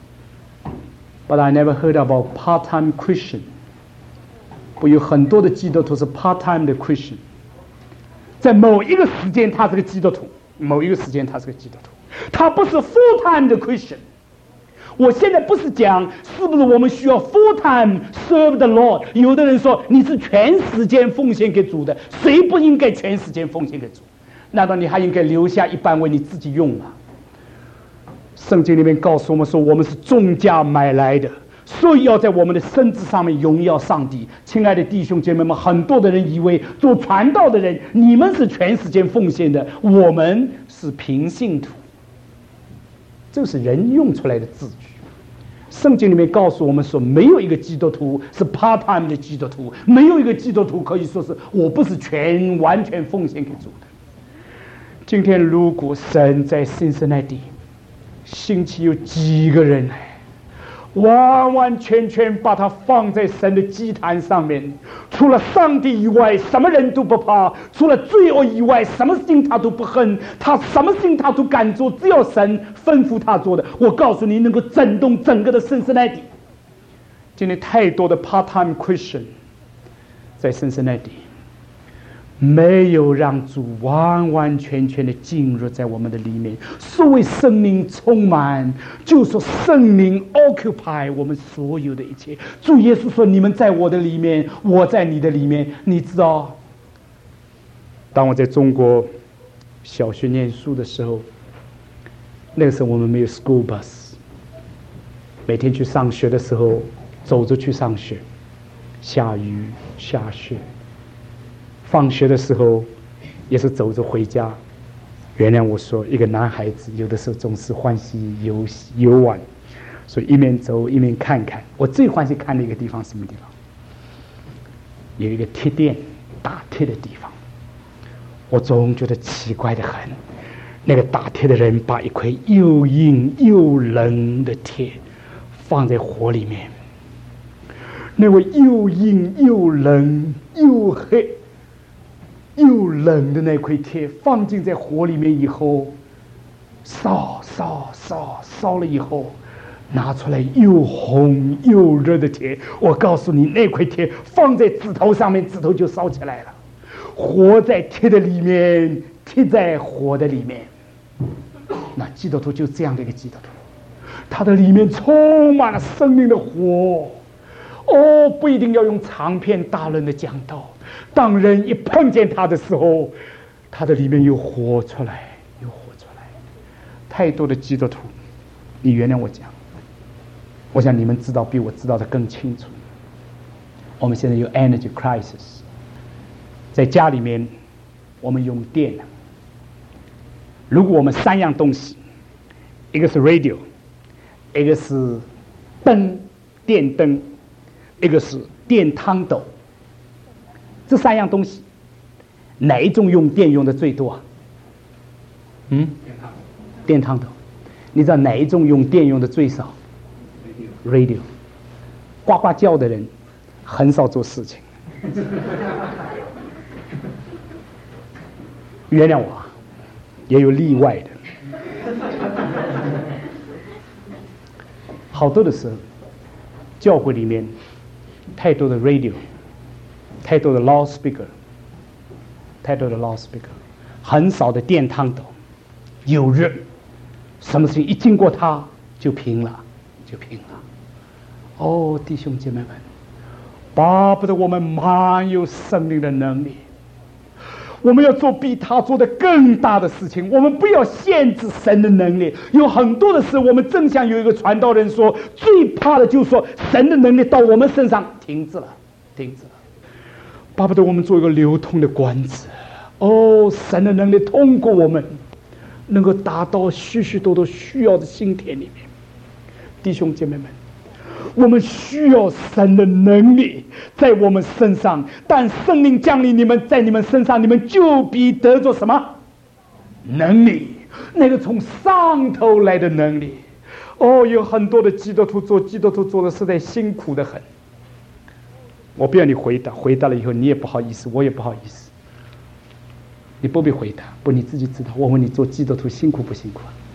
but I never heard about part-time Christian。 我有很多的基督徒是 part-time 的 Christian， 在某一个时间他是个基督徒，某一个时间他是个基督徒，他不是 full-time 的 Christian。我现在不是讲是不是我们需要 full-time serve the Lord。有的人说你是全时间奉献给主的，谁不应该全时间奉献给主？难道你还应该留下一半为你自己用吗？圣经里面告诉我们说，我们是重价买来的，所以要在我们的身子上面荣耀上帝。亲爱的弟兄姐妹们，很多的人以为做传道的人你们是全时间奉献的，我们是平信徒，这是人用出来的字句。圣经里面告诉我们说，没有一个基督徒是 part-time 的基督徒，没有一个基督徒可以说是我不是全完全奉献给主的。今天如果神在新生那地兴起有几个人来完完全全把它放在神的祭坛上面，除了上帝以外什么人都不怕，除了罪恶以外什么事情他都不恨，他什么事情他都敢做，只要神吩咐他做的，我告诉你能够震动整个的圣士奈地。今天太多的 part-time Christian 在圣士奈地没有让主完完全全的进入在我们的里面。所谓圣灵充满，就说圣灵 occupy 我们所有的一切。主耶稣说，你们在我的里面，我在你的里面。你知道，当我在中国小学念书的时候，那个时候我们没有 school bus， 每天去上学的时候走着去上学，下雨下雪，放学的时候也是走着回家。原谅我说，一个男孩子有的时候总是欢喜游游玩，所以一面走一面看看。我最欢喜看的一个地方什么地方？有一个铁店打铁的地方，我总觉得奇怪的很。那个打铁的人把一块又硬又冷的铁放在火里面，那位又硬又冷又黑又冷的那块铁放进在火里面以后，烧烧烧烧了以后，拿出来又红又热的铁。我告诉你，那块铁放在指头上面，指头就烧起来了。火在铁的里面，铁在火的里面。那基督徒就这样的一个基督徒，他的里面充满了生命的火。哦，不一定要用长篇大论的讲道，当人一碰见他的时候，他的里面有火出来，有火出来。太多的基督徒，你原谅我讲，我想你们知道比我知道的更清楚。我们现在有 energy crisis， 在家里面我们用电，如果我们三样东西，一个是 radio， 一个是灯，电灯，一个是电熨斗，这三样东西哪一种用电用的最多啊？嗯，电熨斗。你知道哪一种用电用的最少？ radio。 呱呱叫的人很少做事情。原谅我，也有例外的。好多的时候教会里面太多的 radio， 太多的 loudspeaker， 太多的 loudspeaker， 很少的电熨斗，有热，什么事情一经过它就平了，就平了。哦，弟兄姐妹们，巴不得我们满有生命的能力。我们要做比他做的更大的事情，我们不要限制神的能力。有很多的事，我们正像有一个传道人说，最怕的就是说神的能力到我们身上停止了，停止了。巴不得我们做一个流通的管子，哦，神的能力通过我们，能够达到许许多多需要的心田里面。弟兄姐妹们，我们需要神的能力在我们身上，但圣灵降临你们在你们身上，你们就必得着什么能力？那个从上头来的能力。哦，有很多的基督徒做基督徒做的实在辛苦的很。我不要你回答，回答了以后你也不好意思，我也不好意思。你不必回答，不，你自己知道。我问你，做基督徒辛苦不辛苦？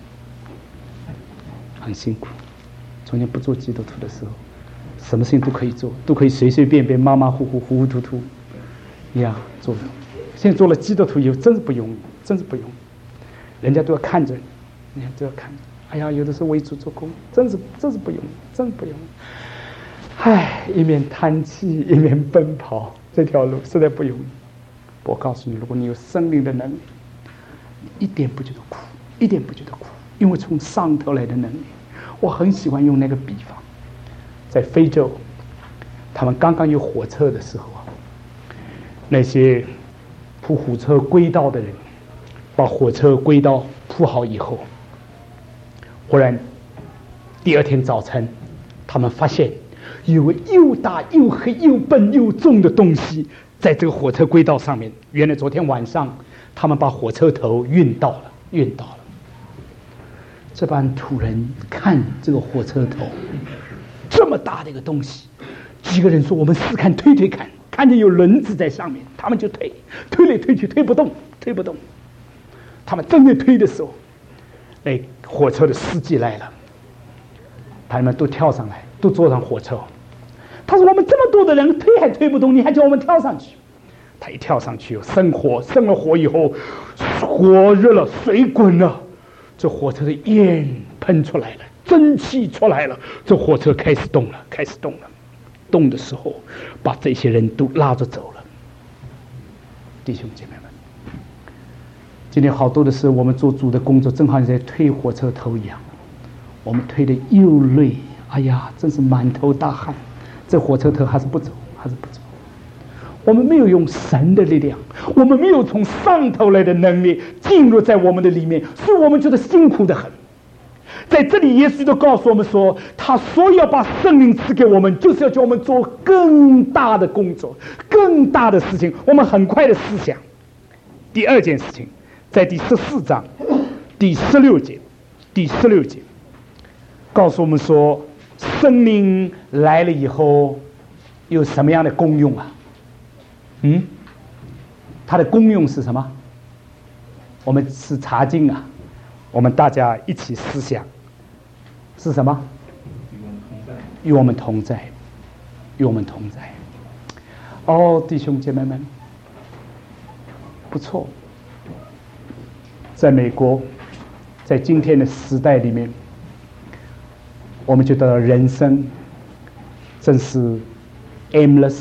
很辛苦。从前不做基督徒的时候，什么事情都可以做，都可以随随便便、马马虎虎、糊糊涂涂呀做的。现在做了基督徒以后，真是不容易，真是不容易。人家都要看着你，人家都要看着。哎呀，有的时候为主做工，真是真是不容易，真不容易。唉，一面叹气，一面奔跑，这条路实在不容易。我告诉你，如果你有生命的能力，你一点不觉得苦，一点不觉得苦，因为从上头来的能力。我很喜欢用那个比方，在非洲，他们刚刚有火车的时候啊，那些铺火车轨道的人，把火车轨道铺好以后，忽然第二天早晨，他们发现有个又大又黑又笨又重的东西在这个火车轨道上面。原来昨天晚上他们把火车头运到了，运到了。这帮土人看这个火车头这么大的一个东西，几个人说我们试看推推看，看见有轮子在上面，他们就推，推来推去推不动，推不动。他们正在推的时候，哎，火车的司机来了，他们都跳上来，都坐上火车。他说我们这么多的人推还推不动，你还叫我们跳上去？他一跳上去生火，生了火以后，火热了，水滚了，这火车的烟喷出来了，蒸汽出来了，这火车开始动了，开始动了。动的时候，把这些人都拉着走了。弟兄姐妹们，今天好多的时候，我们做主的工作，正好像在推火车头一样，我们推得又累，哎呀，真是满头大汗。这火车头还是不走，还是不走。我们没有用神的力量，我们没有从上头来的能力进入在我们的里面，所以我们觉得辛苦得很。在这里耶稣都告诉我们说，他说要把圣灵赐给我们，就是要叫我们做更大的工作，更大的事情。我们很快的思想第二件事情，在第十四章第十六节，第十六节告诉我们说，圣灵来了以后有什么样的功用啊？嗯，它的功用是什么？我们是查经啊，我们大家一起思想是什么？与我们同在，与我们同在。哦，弟兄姐妹们，不错。在美国，在今天的时代里面，我们觉得人生真是 aimless,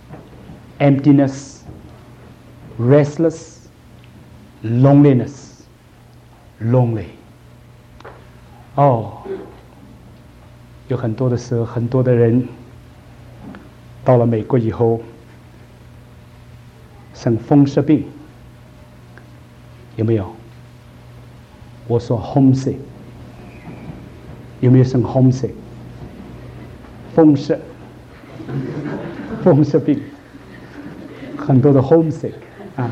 emptiness, restless, loneliness, lonely。哦，有很多的时候，很多的人到了美国以后生风湿病，有没有？我说 homesick， 有没有生 homesick？ 风湿，风湿病，很多的 homesick 啊，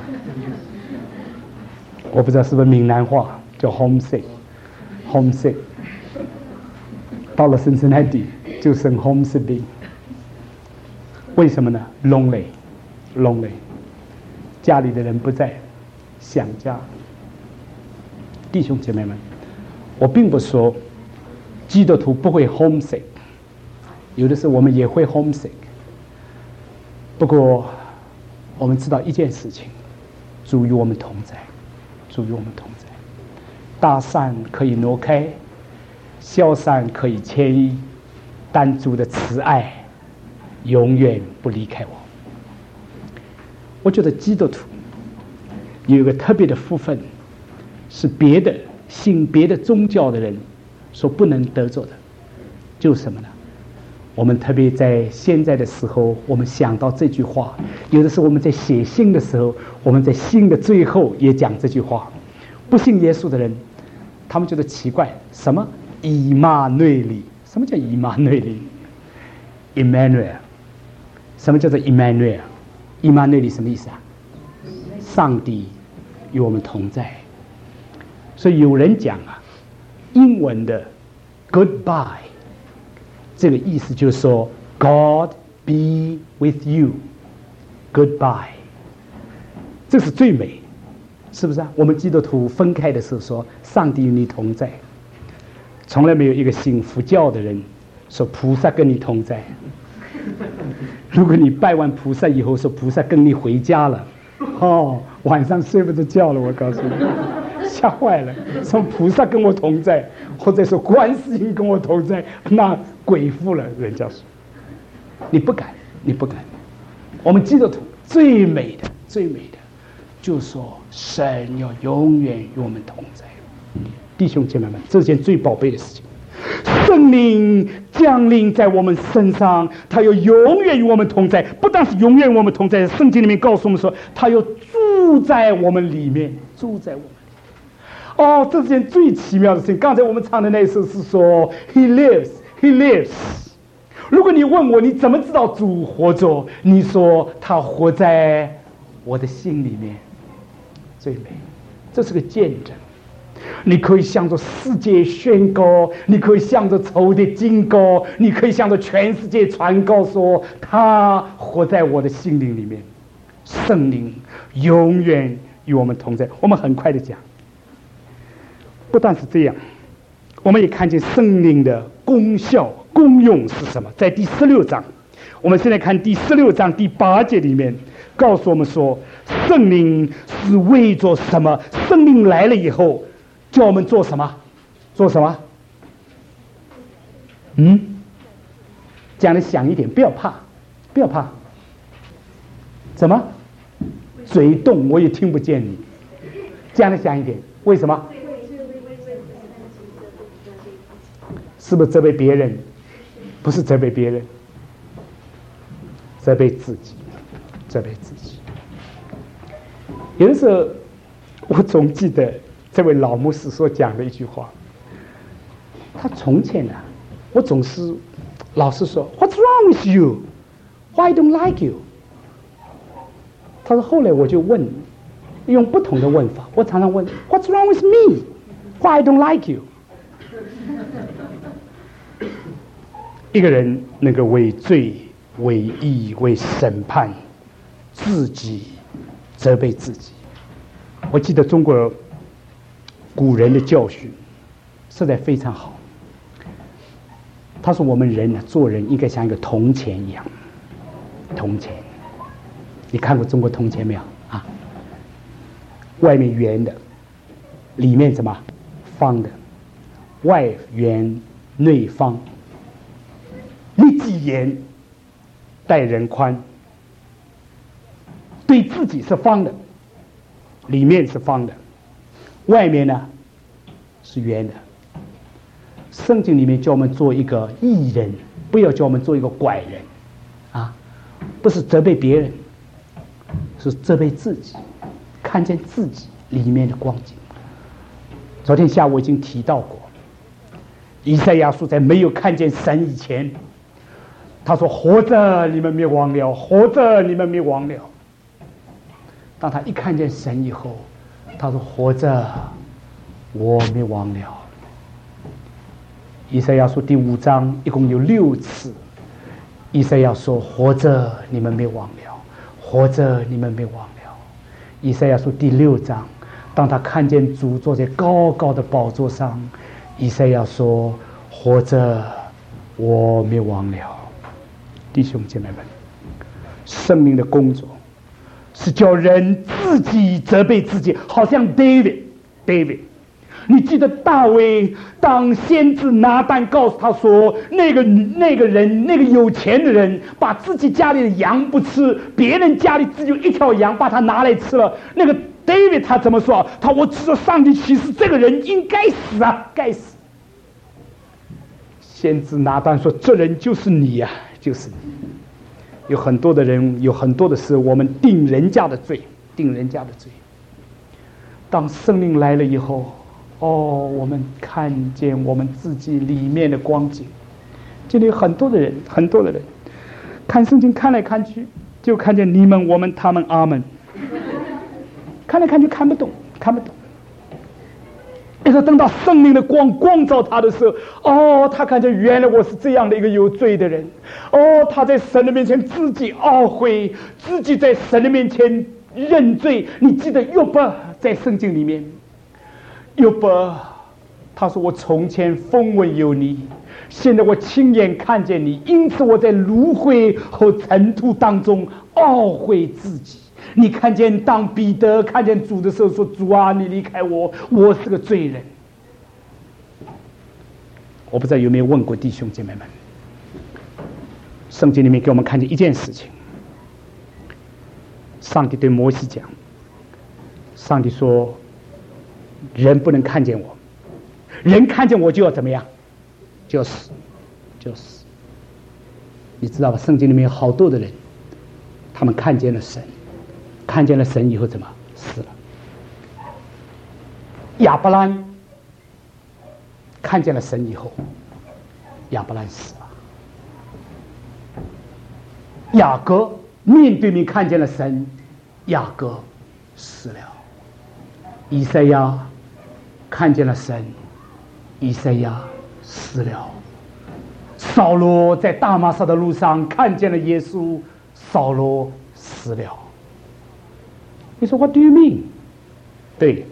我不知道是不是闽南话叫 homesick，homesick， 到了深圳海底就生 homesick 病，为什么呢 ？lonely，lonely， lonely， 家里的人不在，想家。弟兄姐妹们，我并不说基督徒不会 homesick， 有的时候我们也会 homesick。不过我们知道一件事情， 主与我们同在，主与我们同在。大山可以挪开，小山可以迁移，但主的慈爱永远不离开我。我觉得基督徒有一个特别的福分，是别的信别的宗教的人所不能得着的，就是什么呢？我们特别在现在的时候，我们想到这句话，有的时候我们在写信的时候，我们在信的最后也讲这句话。不信耶稣的人，他们觉得奇怪，什么以马内利？什么叫以马内利 ？Emmanuel， 什么叫做 Emmanuel？ 以马内利什么意思啊？上帝与我们同在。所以有人讲啊，英文的 goodbye 这个意思就是说 God be with you goodbye， 这是最美，是不是啊？我们基督徒分开的时候说上帝与你同在，从来没有一个信佛教的人说菩萨跟你同在。如果你拜完菩萨以后说菩萨跟你回家了，哦，晚上睡不着觉了，我告诉你，吓坏了。说菩萨跟我同在，或者说观世音跟我同在，那鬼附了。人家说，你不敢，你不敢。我们基督徒最美的、最美的，就是说神要永远与我们同在。弟兄姐妹们，这是件最宝贝的事情。圣灵降临在我们身上，他要永远与我们同在。不但是永远与我们同在，圣经里面告诉我们说，他要住在我们里面，住在我们里面。哦，这是件最奇妙的事情。刚才我们唱的那首是说 He lives, He lives。 如果你问我你怎么知道主活着，你说他活在我的心里面，最美。这是个见证。你可以向着世界宣告，你可以向着仇敌警告，你可以向着全世界传告说他活在我的心灵里面。圣灵永远与我们同在。我们很快的讲，不但是这样，我们也看见圣灵的功效功用是什么。在第十六章，我们现在看第十六章第八节里面告诉我们说，圣灵是为着什么？圣灵来了以后叫我们做什么？做什么？嗯，讲的响一点，不要怕，不要怕。怎么？嘴动，我也听不见你。讲的响一点，为什么？是不是责备别人？不是责备别人，责备自己，责备自己。有的时候，我总记得这位老牧师所讲的一句话。他从前呢、啊，我总是老是说 What's wrong with you? Why I don't like you? 他说后来我就问，用不同的问法，我常常问 What's wrong with me? Why I don't like you? 一个人能够为罪、为义、为审判自己责备自己。我记得中国古人的教训实在非常好。他说我们人呢，做人应该像一个铜钱一样。铜钱，你看过中国铜钱没有啊？外面圆的，里面什么方的，外圆内方，利己严，待人宽。对自己是方的，里面是方的，外面呢是圆的。圣经里面叫我们做一个义人，不要叫我们做一个拐人啊！不是责备别人，是责备自己，看见自己里面的光景。昨天下午已经提到过，以赛亚书在没有看见神以前，他说活着你们灭亡了，活着你们灭亡了。当他一看见神以后，他说活着我灭亡了。以赛亚书第五章一共有六次，以赛亚说活着你们灭亡了，活着你们灭亡了。以赛亚书第六章，当他看见主坐在高高的宝座上，以赛亚说活着我灭亡了。弟兄姐妹们，生命的工作， 是叫人自己责备自己，好像 David，David， 你记得大卫当先知拿单告诉他说，那个那个人那个有钱的人把自己家里的羊不吃，别人家里只有一条羊，把它拿来吃了。那个 David 他怎么说？他我知道上帝启示这个人应该死啊，该死。先知拿单说，这人就是你呀、啊，就是你。有很多的人，有很多的事，我们定人家的罪，定人家的罪。当圣灵来了以后，哦，我们看见我们自己里面的光景。今天有很多的人，很多的人看圣经看来看去，就看见你们、我们、他们、阿们，看来看去看不懂，看不懂。一直等到圣灵的光光照他的时候，哦，他看见原来我是这样的一个有罪的人。哦，他在神的面前自己懊悔，自己在神的面前认罪。你记得约伯在圣经里面，约伯他说，我从前风闻有你，现在我亲眼看见你，因此我在炉灰和尘土当中懊悔自己。你看见当彼得看见主的时候说，主啊，你离开我，我是个罪人。我不知道有没有问过弟兄姐妹们，圣经里面给我们看见一件事情，上帝对摩西讲，上帝说，人不能看见我，人看见我就要怎么样，就要死，就要死。你知道吧，圣经里面有好多的人，他们看见了神，看见了神以后怎么死了？亚伯兰看见了神以后，亚伯兰死了。雅各面对面看见了神，雅各死了。以赛亚看见了神，以赛亚死了。扫罗在大马色的路上看见了耶稣，扫罗死了。你说 What do you mean？ 对，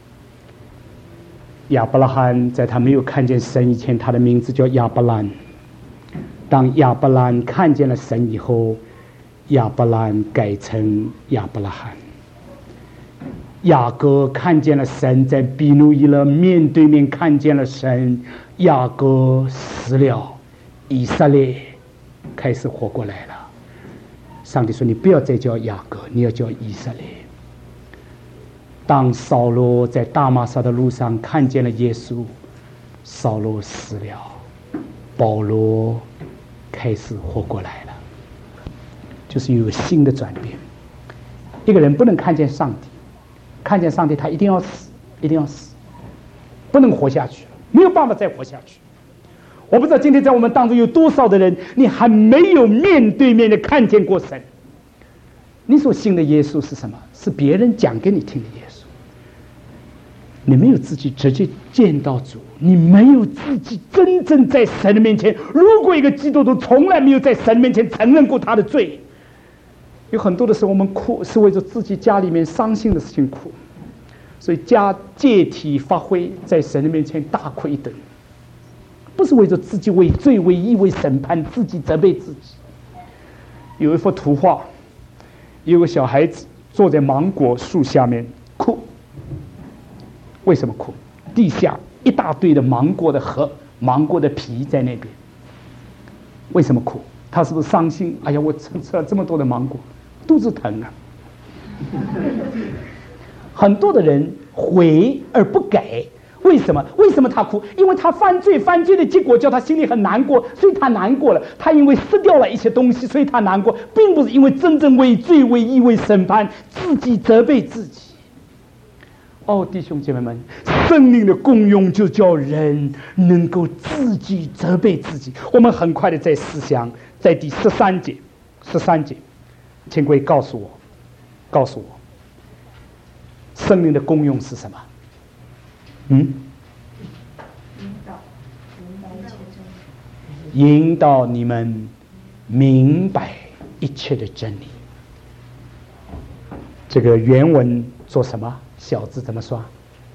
亚伯拉罕在他没有看见神以前，他的名字叫亚伯兰。当亚伯兰看见了神以后，亚伯兰改成亚伯拉罕。雅各看见了神，在比努伊勒面对面看见了神，雅各死了，以色列开始活过来了。上帝说，你不要再叫雅各，你要叫以色列。当扫罗在大马色的路上看见了耶稣，扫罗死了，保罗开始活过来了，就是有新的转变。一个人不能看见上帝，看见上帝他一定要死，一定要死，不能活下去了，没有办法再活下去。我不知道今天在我们当中有多少的人，你还没有面对面的看见过神。你所信的耶稣是什么？是别人讲给你听的耶稣。你没有自己直接见到主，你没有自己真正在神的面前。如果一个基督徒从来没有在神面前承认过他的罪，有很多的时候我们哭是为着自己家里面伤心的事情哭，所以家借题发挥，在神的面前大哭一顿，不是为着自己为罪为义为审判自己责备自己。有一幅图画，有个小孩子坐在芒果树下面哭。为什么哭？地下一大堆的芒果的核，芒果的皮在那边。为什么哭？他是不是伤心？哎呀，我吃吃了这么多的芒果，肚子疼啊！很多的人悔而不改，为什么？为什么他哭？因为他犯罪，犯罪的结果叫他心里很难过，所以他难过了。他因为失掉了一些东西，所以他难过，并不是因为真正为罪为义为审判自己责备自己。哦，弟兄姐妹们，生命的功用就叫人能够自己责备自己。我们很快的在思想，在第十三节，十三节，请各位告诉我，告诉我，生命的功用是什么？嗯？引导你们明白一切的真理。这个原文做什么？小字怎么说？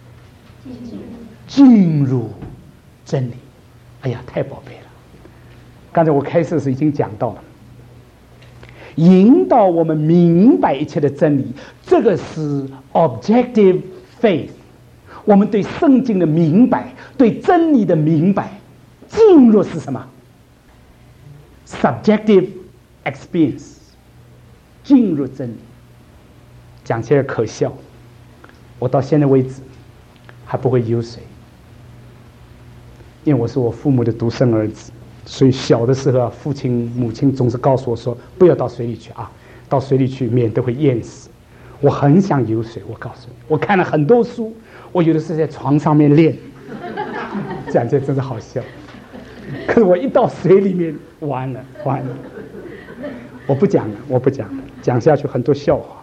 进入真理。哎呀，太宝贝了！刚才我开始时已经讲到了， 引导我们明白一切的真理。这个是 objective faith， 我们对圣经的明白，对真理的明白。进入是什么？ subjective experience， 进入真理。讲起来可笑，我到现在为止还不会游水，因为我是我父母的独生儿子，所以小的时候啊，父亲母亲总是告诉我说，不要到水里去啊，到水里去免得会淹死。我很想游水，我告诉你，我看了很多书，我有的是在床上面练，讲起来真是好笑。可是我一到水里面，完了完了，我不讲了，我不讲了，讲下去很多笑话。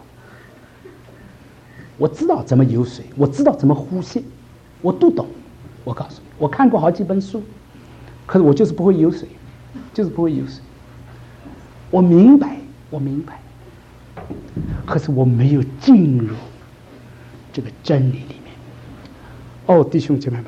我知道怎么游水，我知道怎么呼吸，我都懂。我告诉你，我看过好几本书，可是我就是不会游水，就是不会游水。我明白，我明白，可是我没有进入这个真理里面。哦，弟兄姐妹们，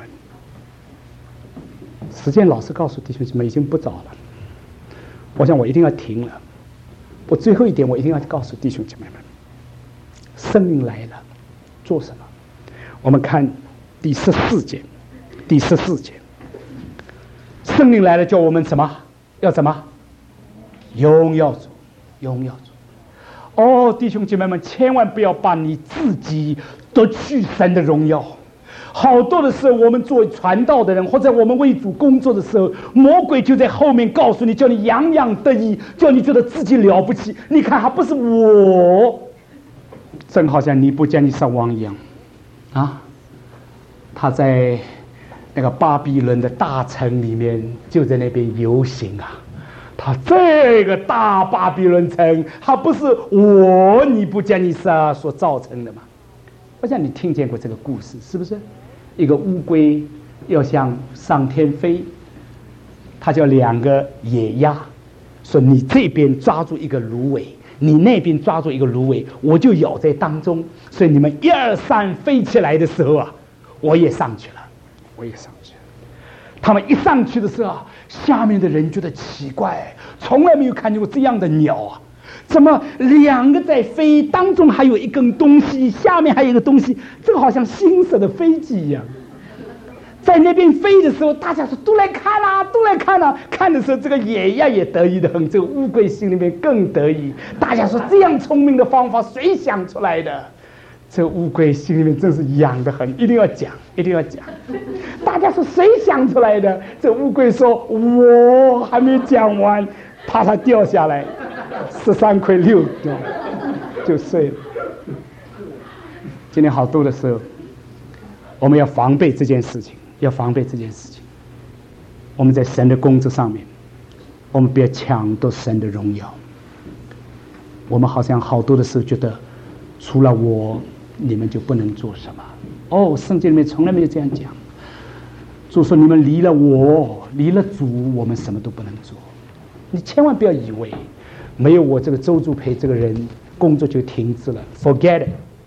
时间老师告诉弟兄姐妹已经不早了，我想我一定要停了。我最后一点，我一定要告诉弟兄姐妹们，圣灵来了，做什么？我们看第十四节，第十四节，圣灵来了，叫我们什么？要什么？荣耀主，荣耀主。哦，弟兄姐妹们，千万不要把你自己夺去神的荣耀。好多的时候，我们作为传道的人，或者我们为主工作的时候，魔鬼就在后面告诉你，叫你洋洋得意，叫你觉得自己了不起。你看，还不是我，正好像尼布甲尼撒王一样，啊，他在那个巴比伦的大城里面，就在那边游行啊。他这个大巴比伦城，还不是我尼布甲尼撒所造成的吗？我想你听见过这个故事，是不是？一个乌龟要向上天飞，它叫两个野鸭说：“你这边抓住一个芦苇，你那边抓住一个芦苇，我就咬在当中。所以你们一二三飞起来的时候啊，我也上去了，我也上去了。他们一上去的时候啊，下面的人觉得奇怪，从来没有看见过这样的鸟啊。”怎么两个在飞，当中还有一根东西，下面还有一个东西，这个好像新式的飞机一样。在那边飞的时候，大家说都来看啊，都来看啊。看的时候，这个野鸭也得意的很，这个乌龟心里面更得意。大家说这样聪明的方法谁想出来的？这乌龟心里面真是痒得很，一定要讲，一定要讲。大家说谁想出来的？这乌龟说我还没讲完，怕它掉下来。十三块六就睡了。今天好多的时候，我们要防备这件事情，要防备这件事情。我们在神的工作上面，我们不要抢夺神的荣耀。我们好像好多的时候觉得，除了我，你们就不能做什么。哦，圣经里面从来没有这样讲。主说：“你们离了我，离了主，我们什么都不能做。”你千万不要以为。没有我这个周祝培这个人，工作就停止了。Forget it。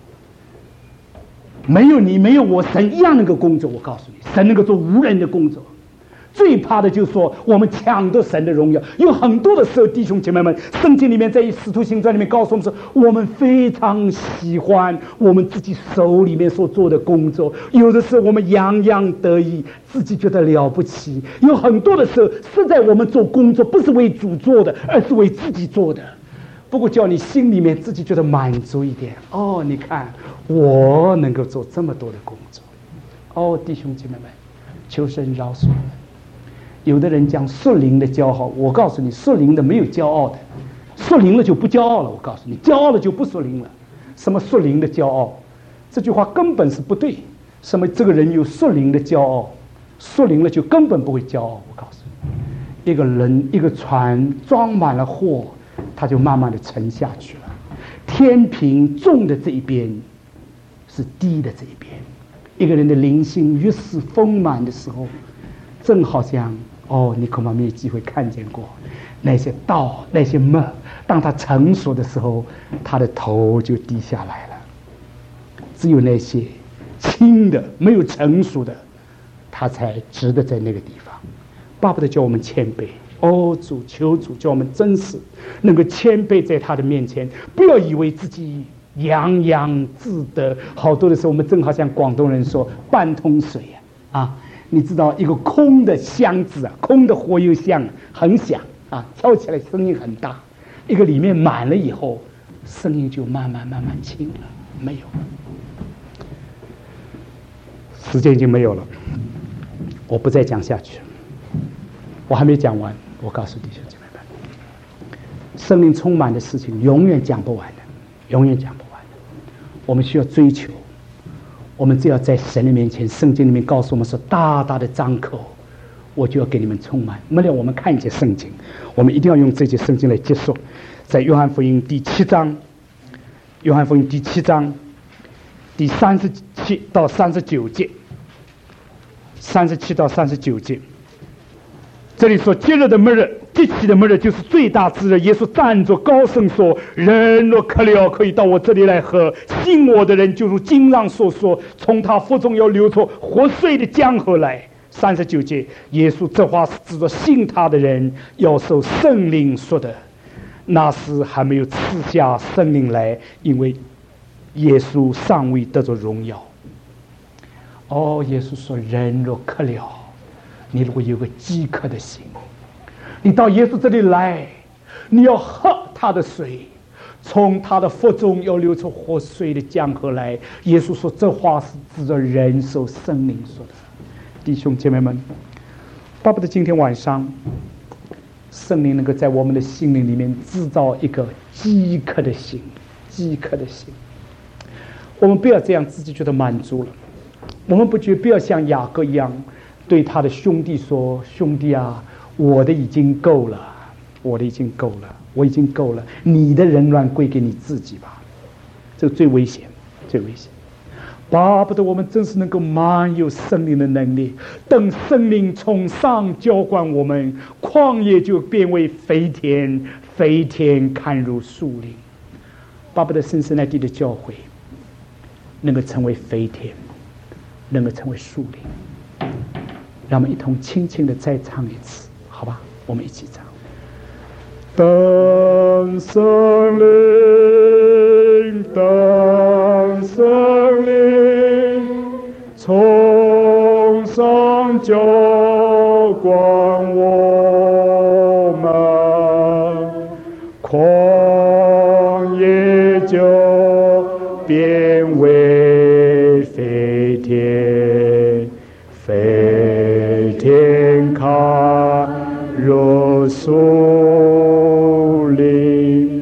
没有你，没有我，神一样能够工作。我告诉你，神能够做无人的工作。最怕的就是说我们抢夺神的荣耀。有很多的时候，弟兄姐妹们，圣经里面在《使徒行传》里面告诉我们说，我们非常喜欢我们自己手里面所做的工作。有的时候我们洋洋得意，自己觉得了不起。有很多的时候，实在我们做工作不是为主做的，而是为自己做的。不过叫你心里面自己觉得满足一点。哦，你看我能够做这么多的工作。哦，弟兄姐妹们，求神饶恕我们。有的人讲属灵的骄傲，我告诉你，属灵的没有骄傲的，属灵了就不骄傲了。我告诉你，骄傲了就不属灵了。什么属灵的骄傲？这句话根本是不对。什么这个人有属灵的骄傲，属灵了就根本不会骄傲。我告诉你，一个人一个船装满了货，他就慢慢的沉下去了。天平重的这一边是低的这一边。一个人的灵性越是丰满的时候，正好像哦，你恐怕没有机会看见过那些道，那些梦，当他成熟的时候，他的头就低下来了。只有那些轻的、没有成熟的，他才值得在那个地方。巴不得叫我们谦卑， 哦，主，求主叫我们真实能够谦卑在他的面前，不要以为自己洋洋自得。好多的时候，我们正好像广东人说半桶水啊，啊，你知道一个空的箱子啊，空的火油箱很响啊，敲起来声音很大；一个里面满了以后，声音就慢慢慢慢轻了，没有了。时间已经没有了，我不再讲下去了。我还没讲完，我告诉弟兄姐妹们，生命充满的事情永远讲不完的，永远讲不完的。我们需要追求，我们只要在神的面前，圣经里面告诉我们说，大大的张口，我就要给你们充满。没了，我们看一节圣经，我们一定要用这节圣经来结束。在约翰福音第七章，约翰福音第七章第三十七到三十九节，三十七到三十九节。这里说，节日的末日，极其的末日就是最大之日。耶稣站着高声说：“人若渴了，可以到我这里来喝。信我的人，就如经上所说，从他腹中要流出活水的江河来。”三十九节，耶稣这话是指着信他的人要受圣灵说的。那时还没有赐下圣灵来，因为耶稣尚未得着荣耀。哦，耶稣说：“人若渴了。”你如果有个饥渴的心，你到耶稣这里来，你要喝他的水，从他的腹中要流出活水的江河来。耶稣说，这话是指着人受圣灵说的。弟兄姐妹们，巴不得今天晚上圣灵能够在我们的心灵里面制造一个饥渴的心，饥渴的心。我们不要这样自己觉得满足了，我们不觉不要像雅各一样对他的兄弟说：“兄弟啊，我的已经够了，我的已经够了，我已经够了，你的仍然归给你自己吧。”这个最危险，最危险。巴不得我们真是能够满有圣灵的能力，等圣灵从上浇灌我们，旷野就变为肥田，肥田看如树林。巴不得深深在地的教会能够成为肥田，能够成为树林。让我们一同轻轻的再唱一次，好吧？我们一起唱。等圣灵，等圣灵，从上浇灌我们，旷野就变为肥田，肥田看如树林。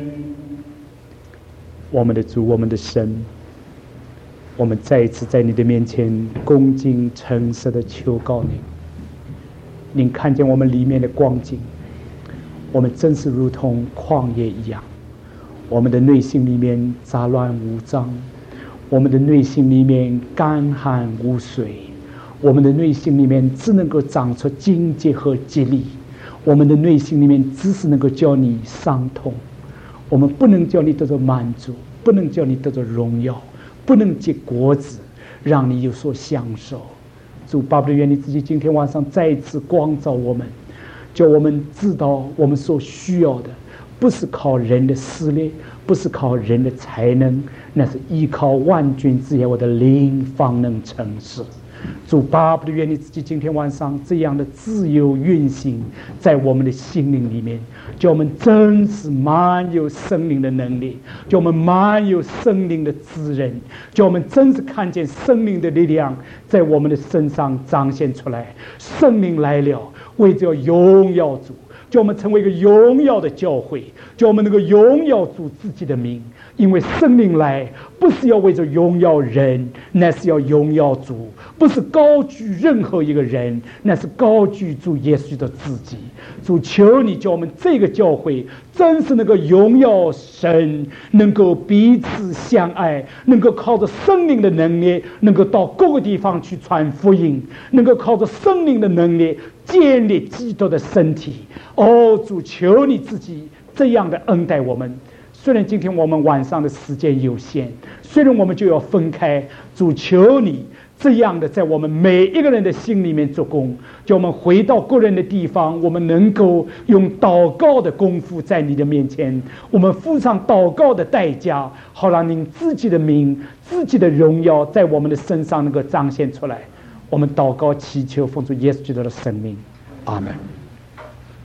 我们的主，我们的神，我们再一次在你的面前恭敬诚实的求告你。您看见我们里面的光景，我们真是如同旷野一样，我们的内心里面杂乱无章，我们的内心里面干旱无水，我们的内心里面只能够长出荆棘和棘藜，我们的内心里面只是能够叫你伤痛，我们不能叫你得着满足，不能叫你得着荣耀，不能结果子让你有所享受。主，巴不得愿你自己今天晚上再一次光照我们，叫我们知道我们所需要的不是靠人的势力，不是靠人的才能，那是依靠万军之耶和华的灵方能成事。主，巴不得愿你自己今天晚上这样的自由运行在我们的心灵里面，叫我们真是满有圣灵的能力，叫我们满有圣灵的滋润，叫我们真是看见圣灵的力量在我们的身上彰显出来。圣灵来了，为着要荣耀主，叫我们成为一个荣耀的教会，叫我们能够荣耀主自己的名。因为圣灵来不是要为着荣耀人，那是要荣耀主，不是高举任何一个人，那是高举主耶稣的自己。主，求你叫我们这个教会真是能够荣耀神，能够彼此相爱，能够靠着圣灵的能力，能够到各个地方去传福音，能够靠着圣灵的能力建立基督的身体。哦，主，求你自己这样的恩待我们。虽然今天我们晚上的时间有限，虽然我们就要分开，主，求你这样的在我们每一个人的心里面做工，叫我们回到个人的地方，我们能够用祷告的功夫在你的面前，我们付上祷告的代价，好让您自己的名、自己的荣耀在我们的身上能够彰显出来。我们祷告祈求，奉主耶稣基督的圣名，阿门。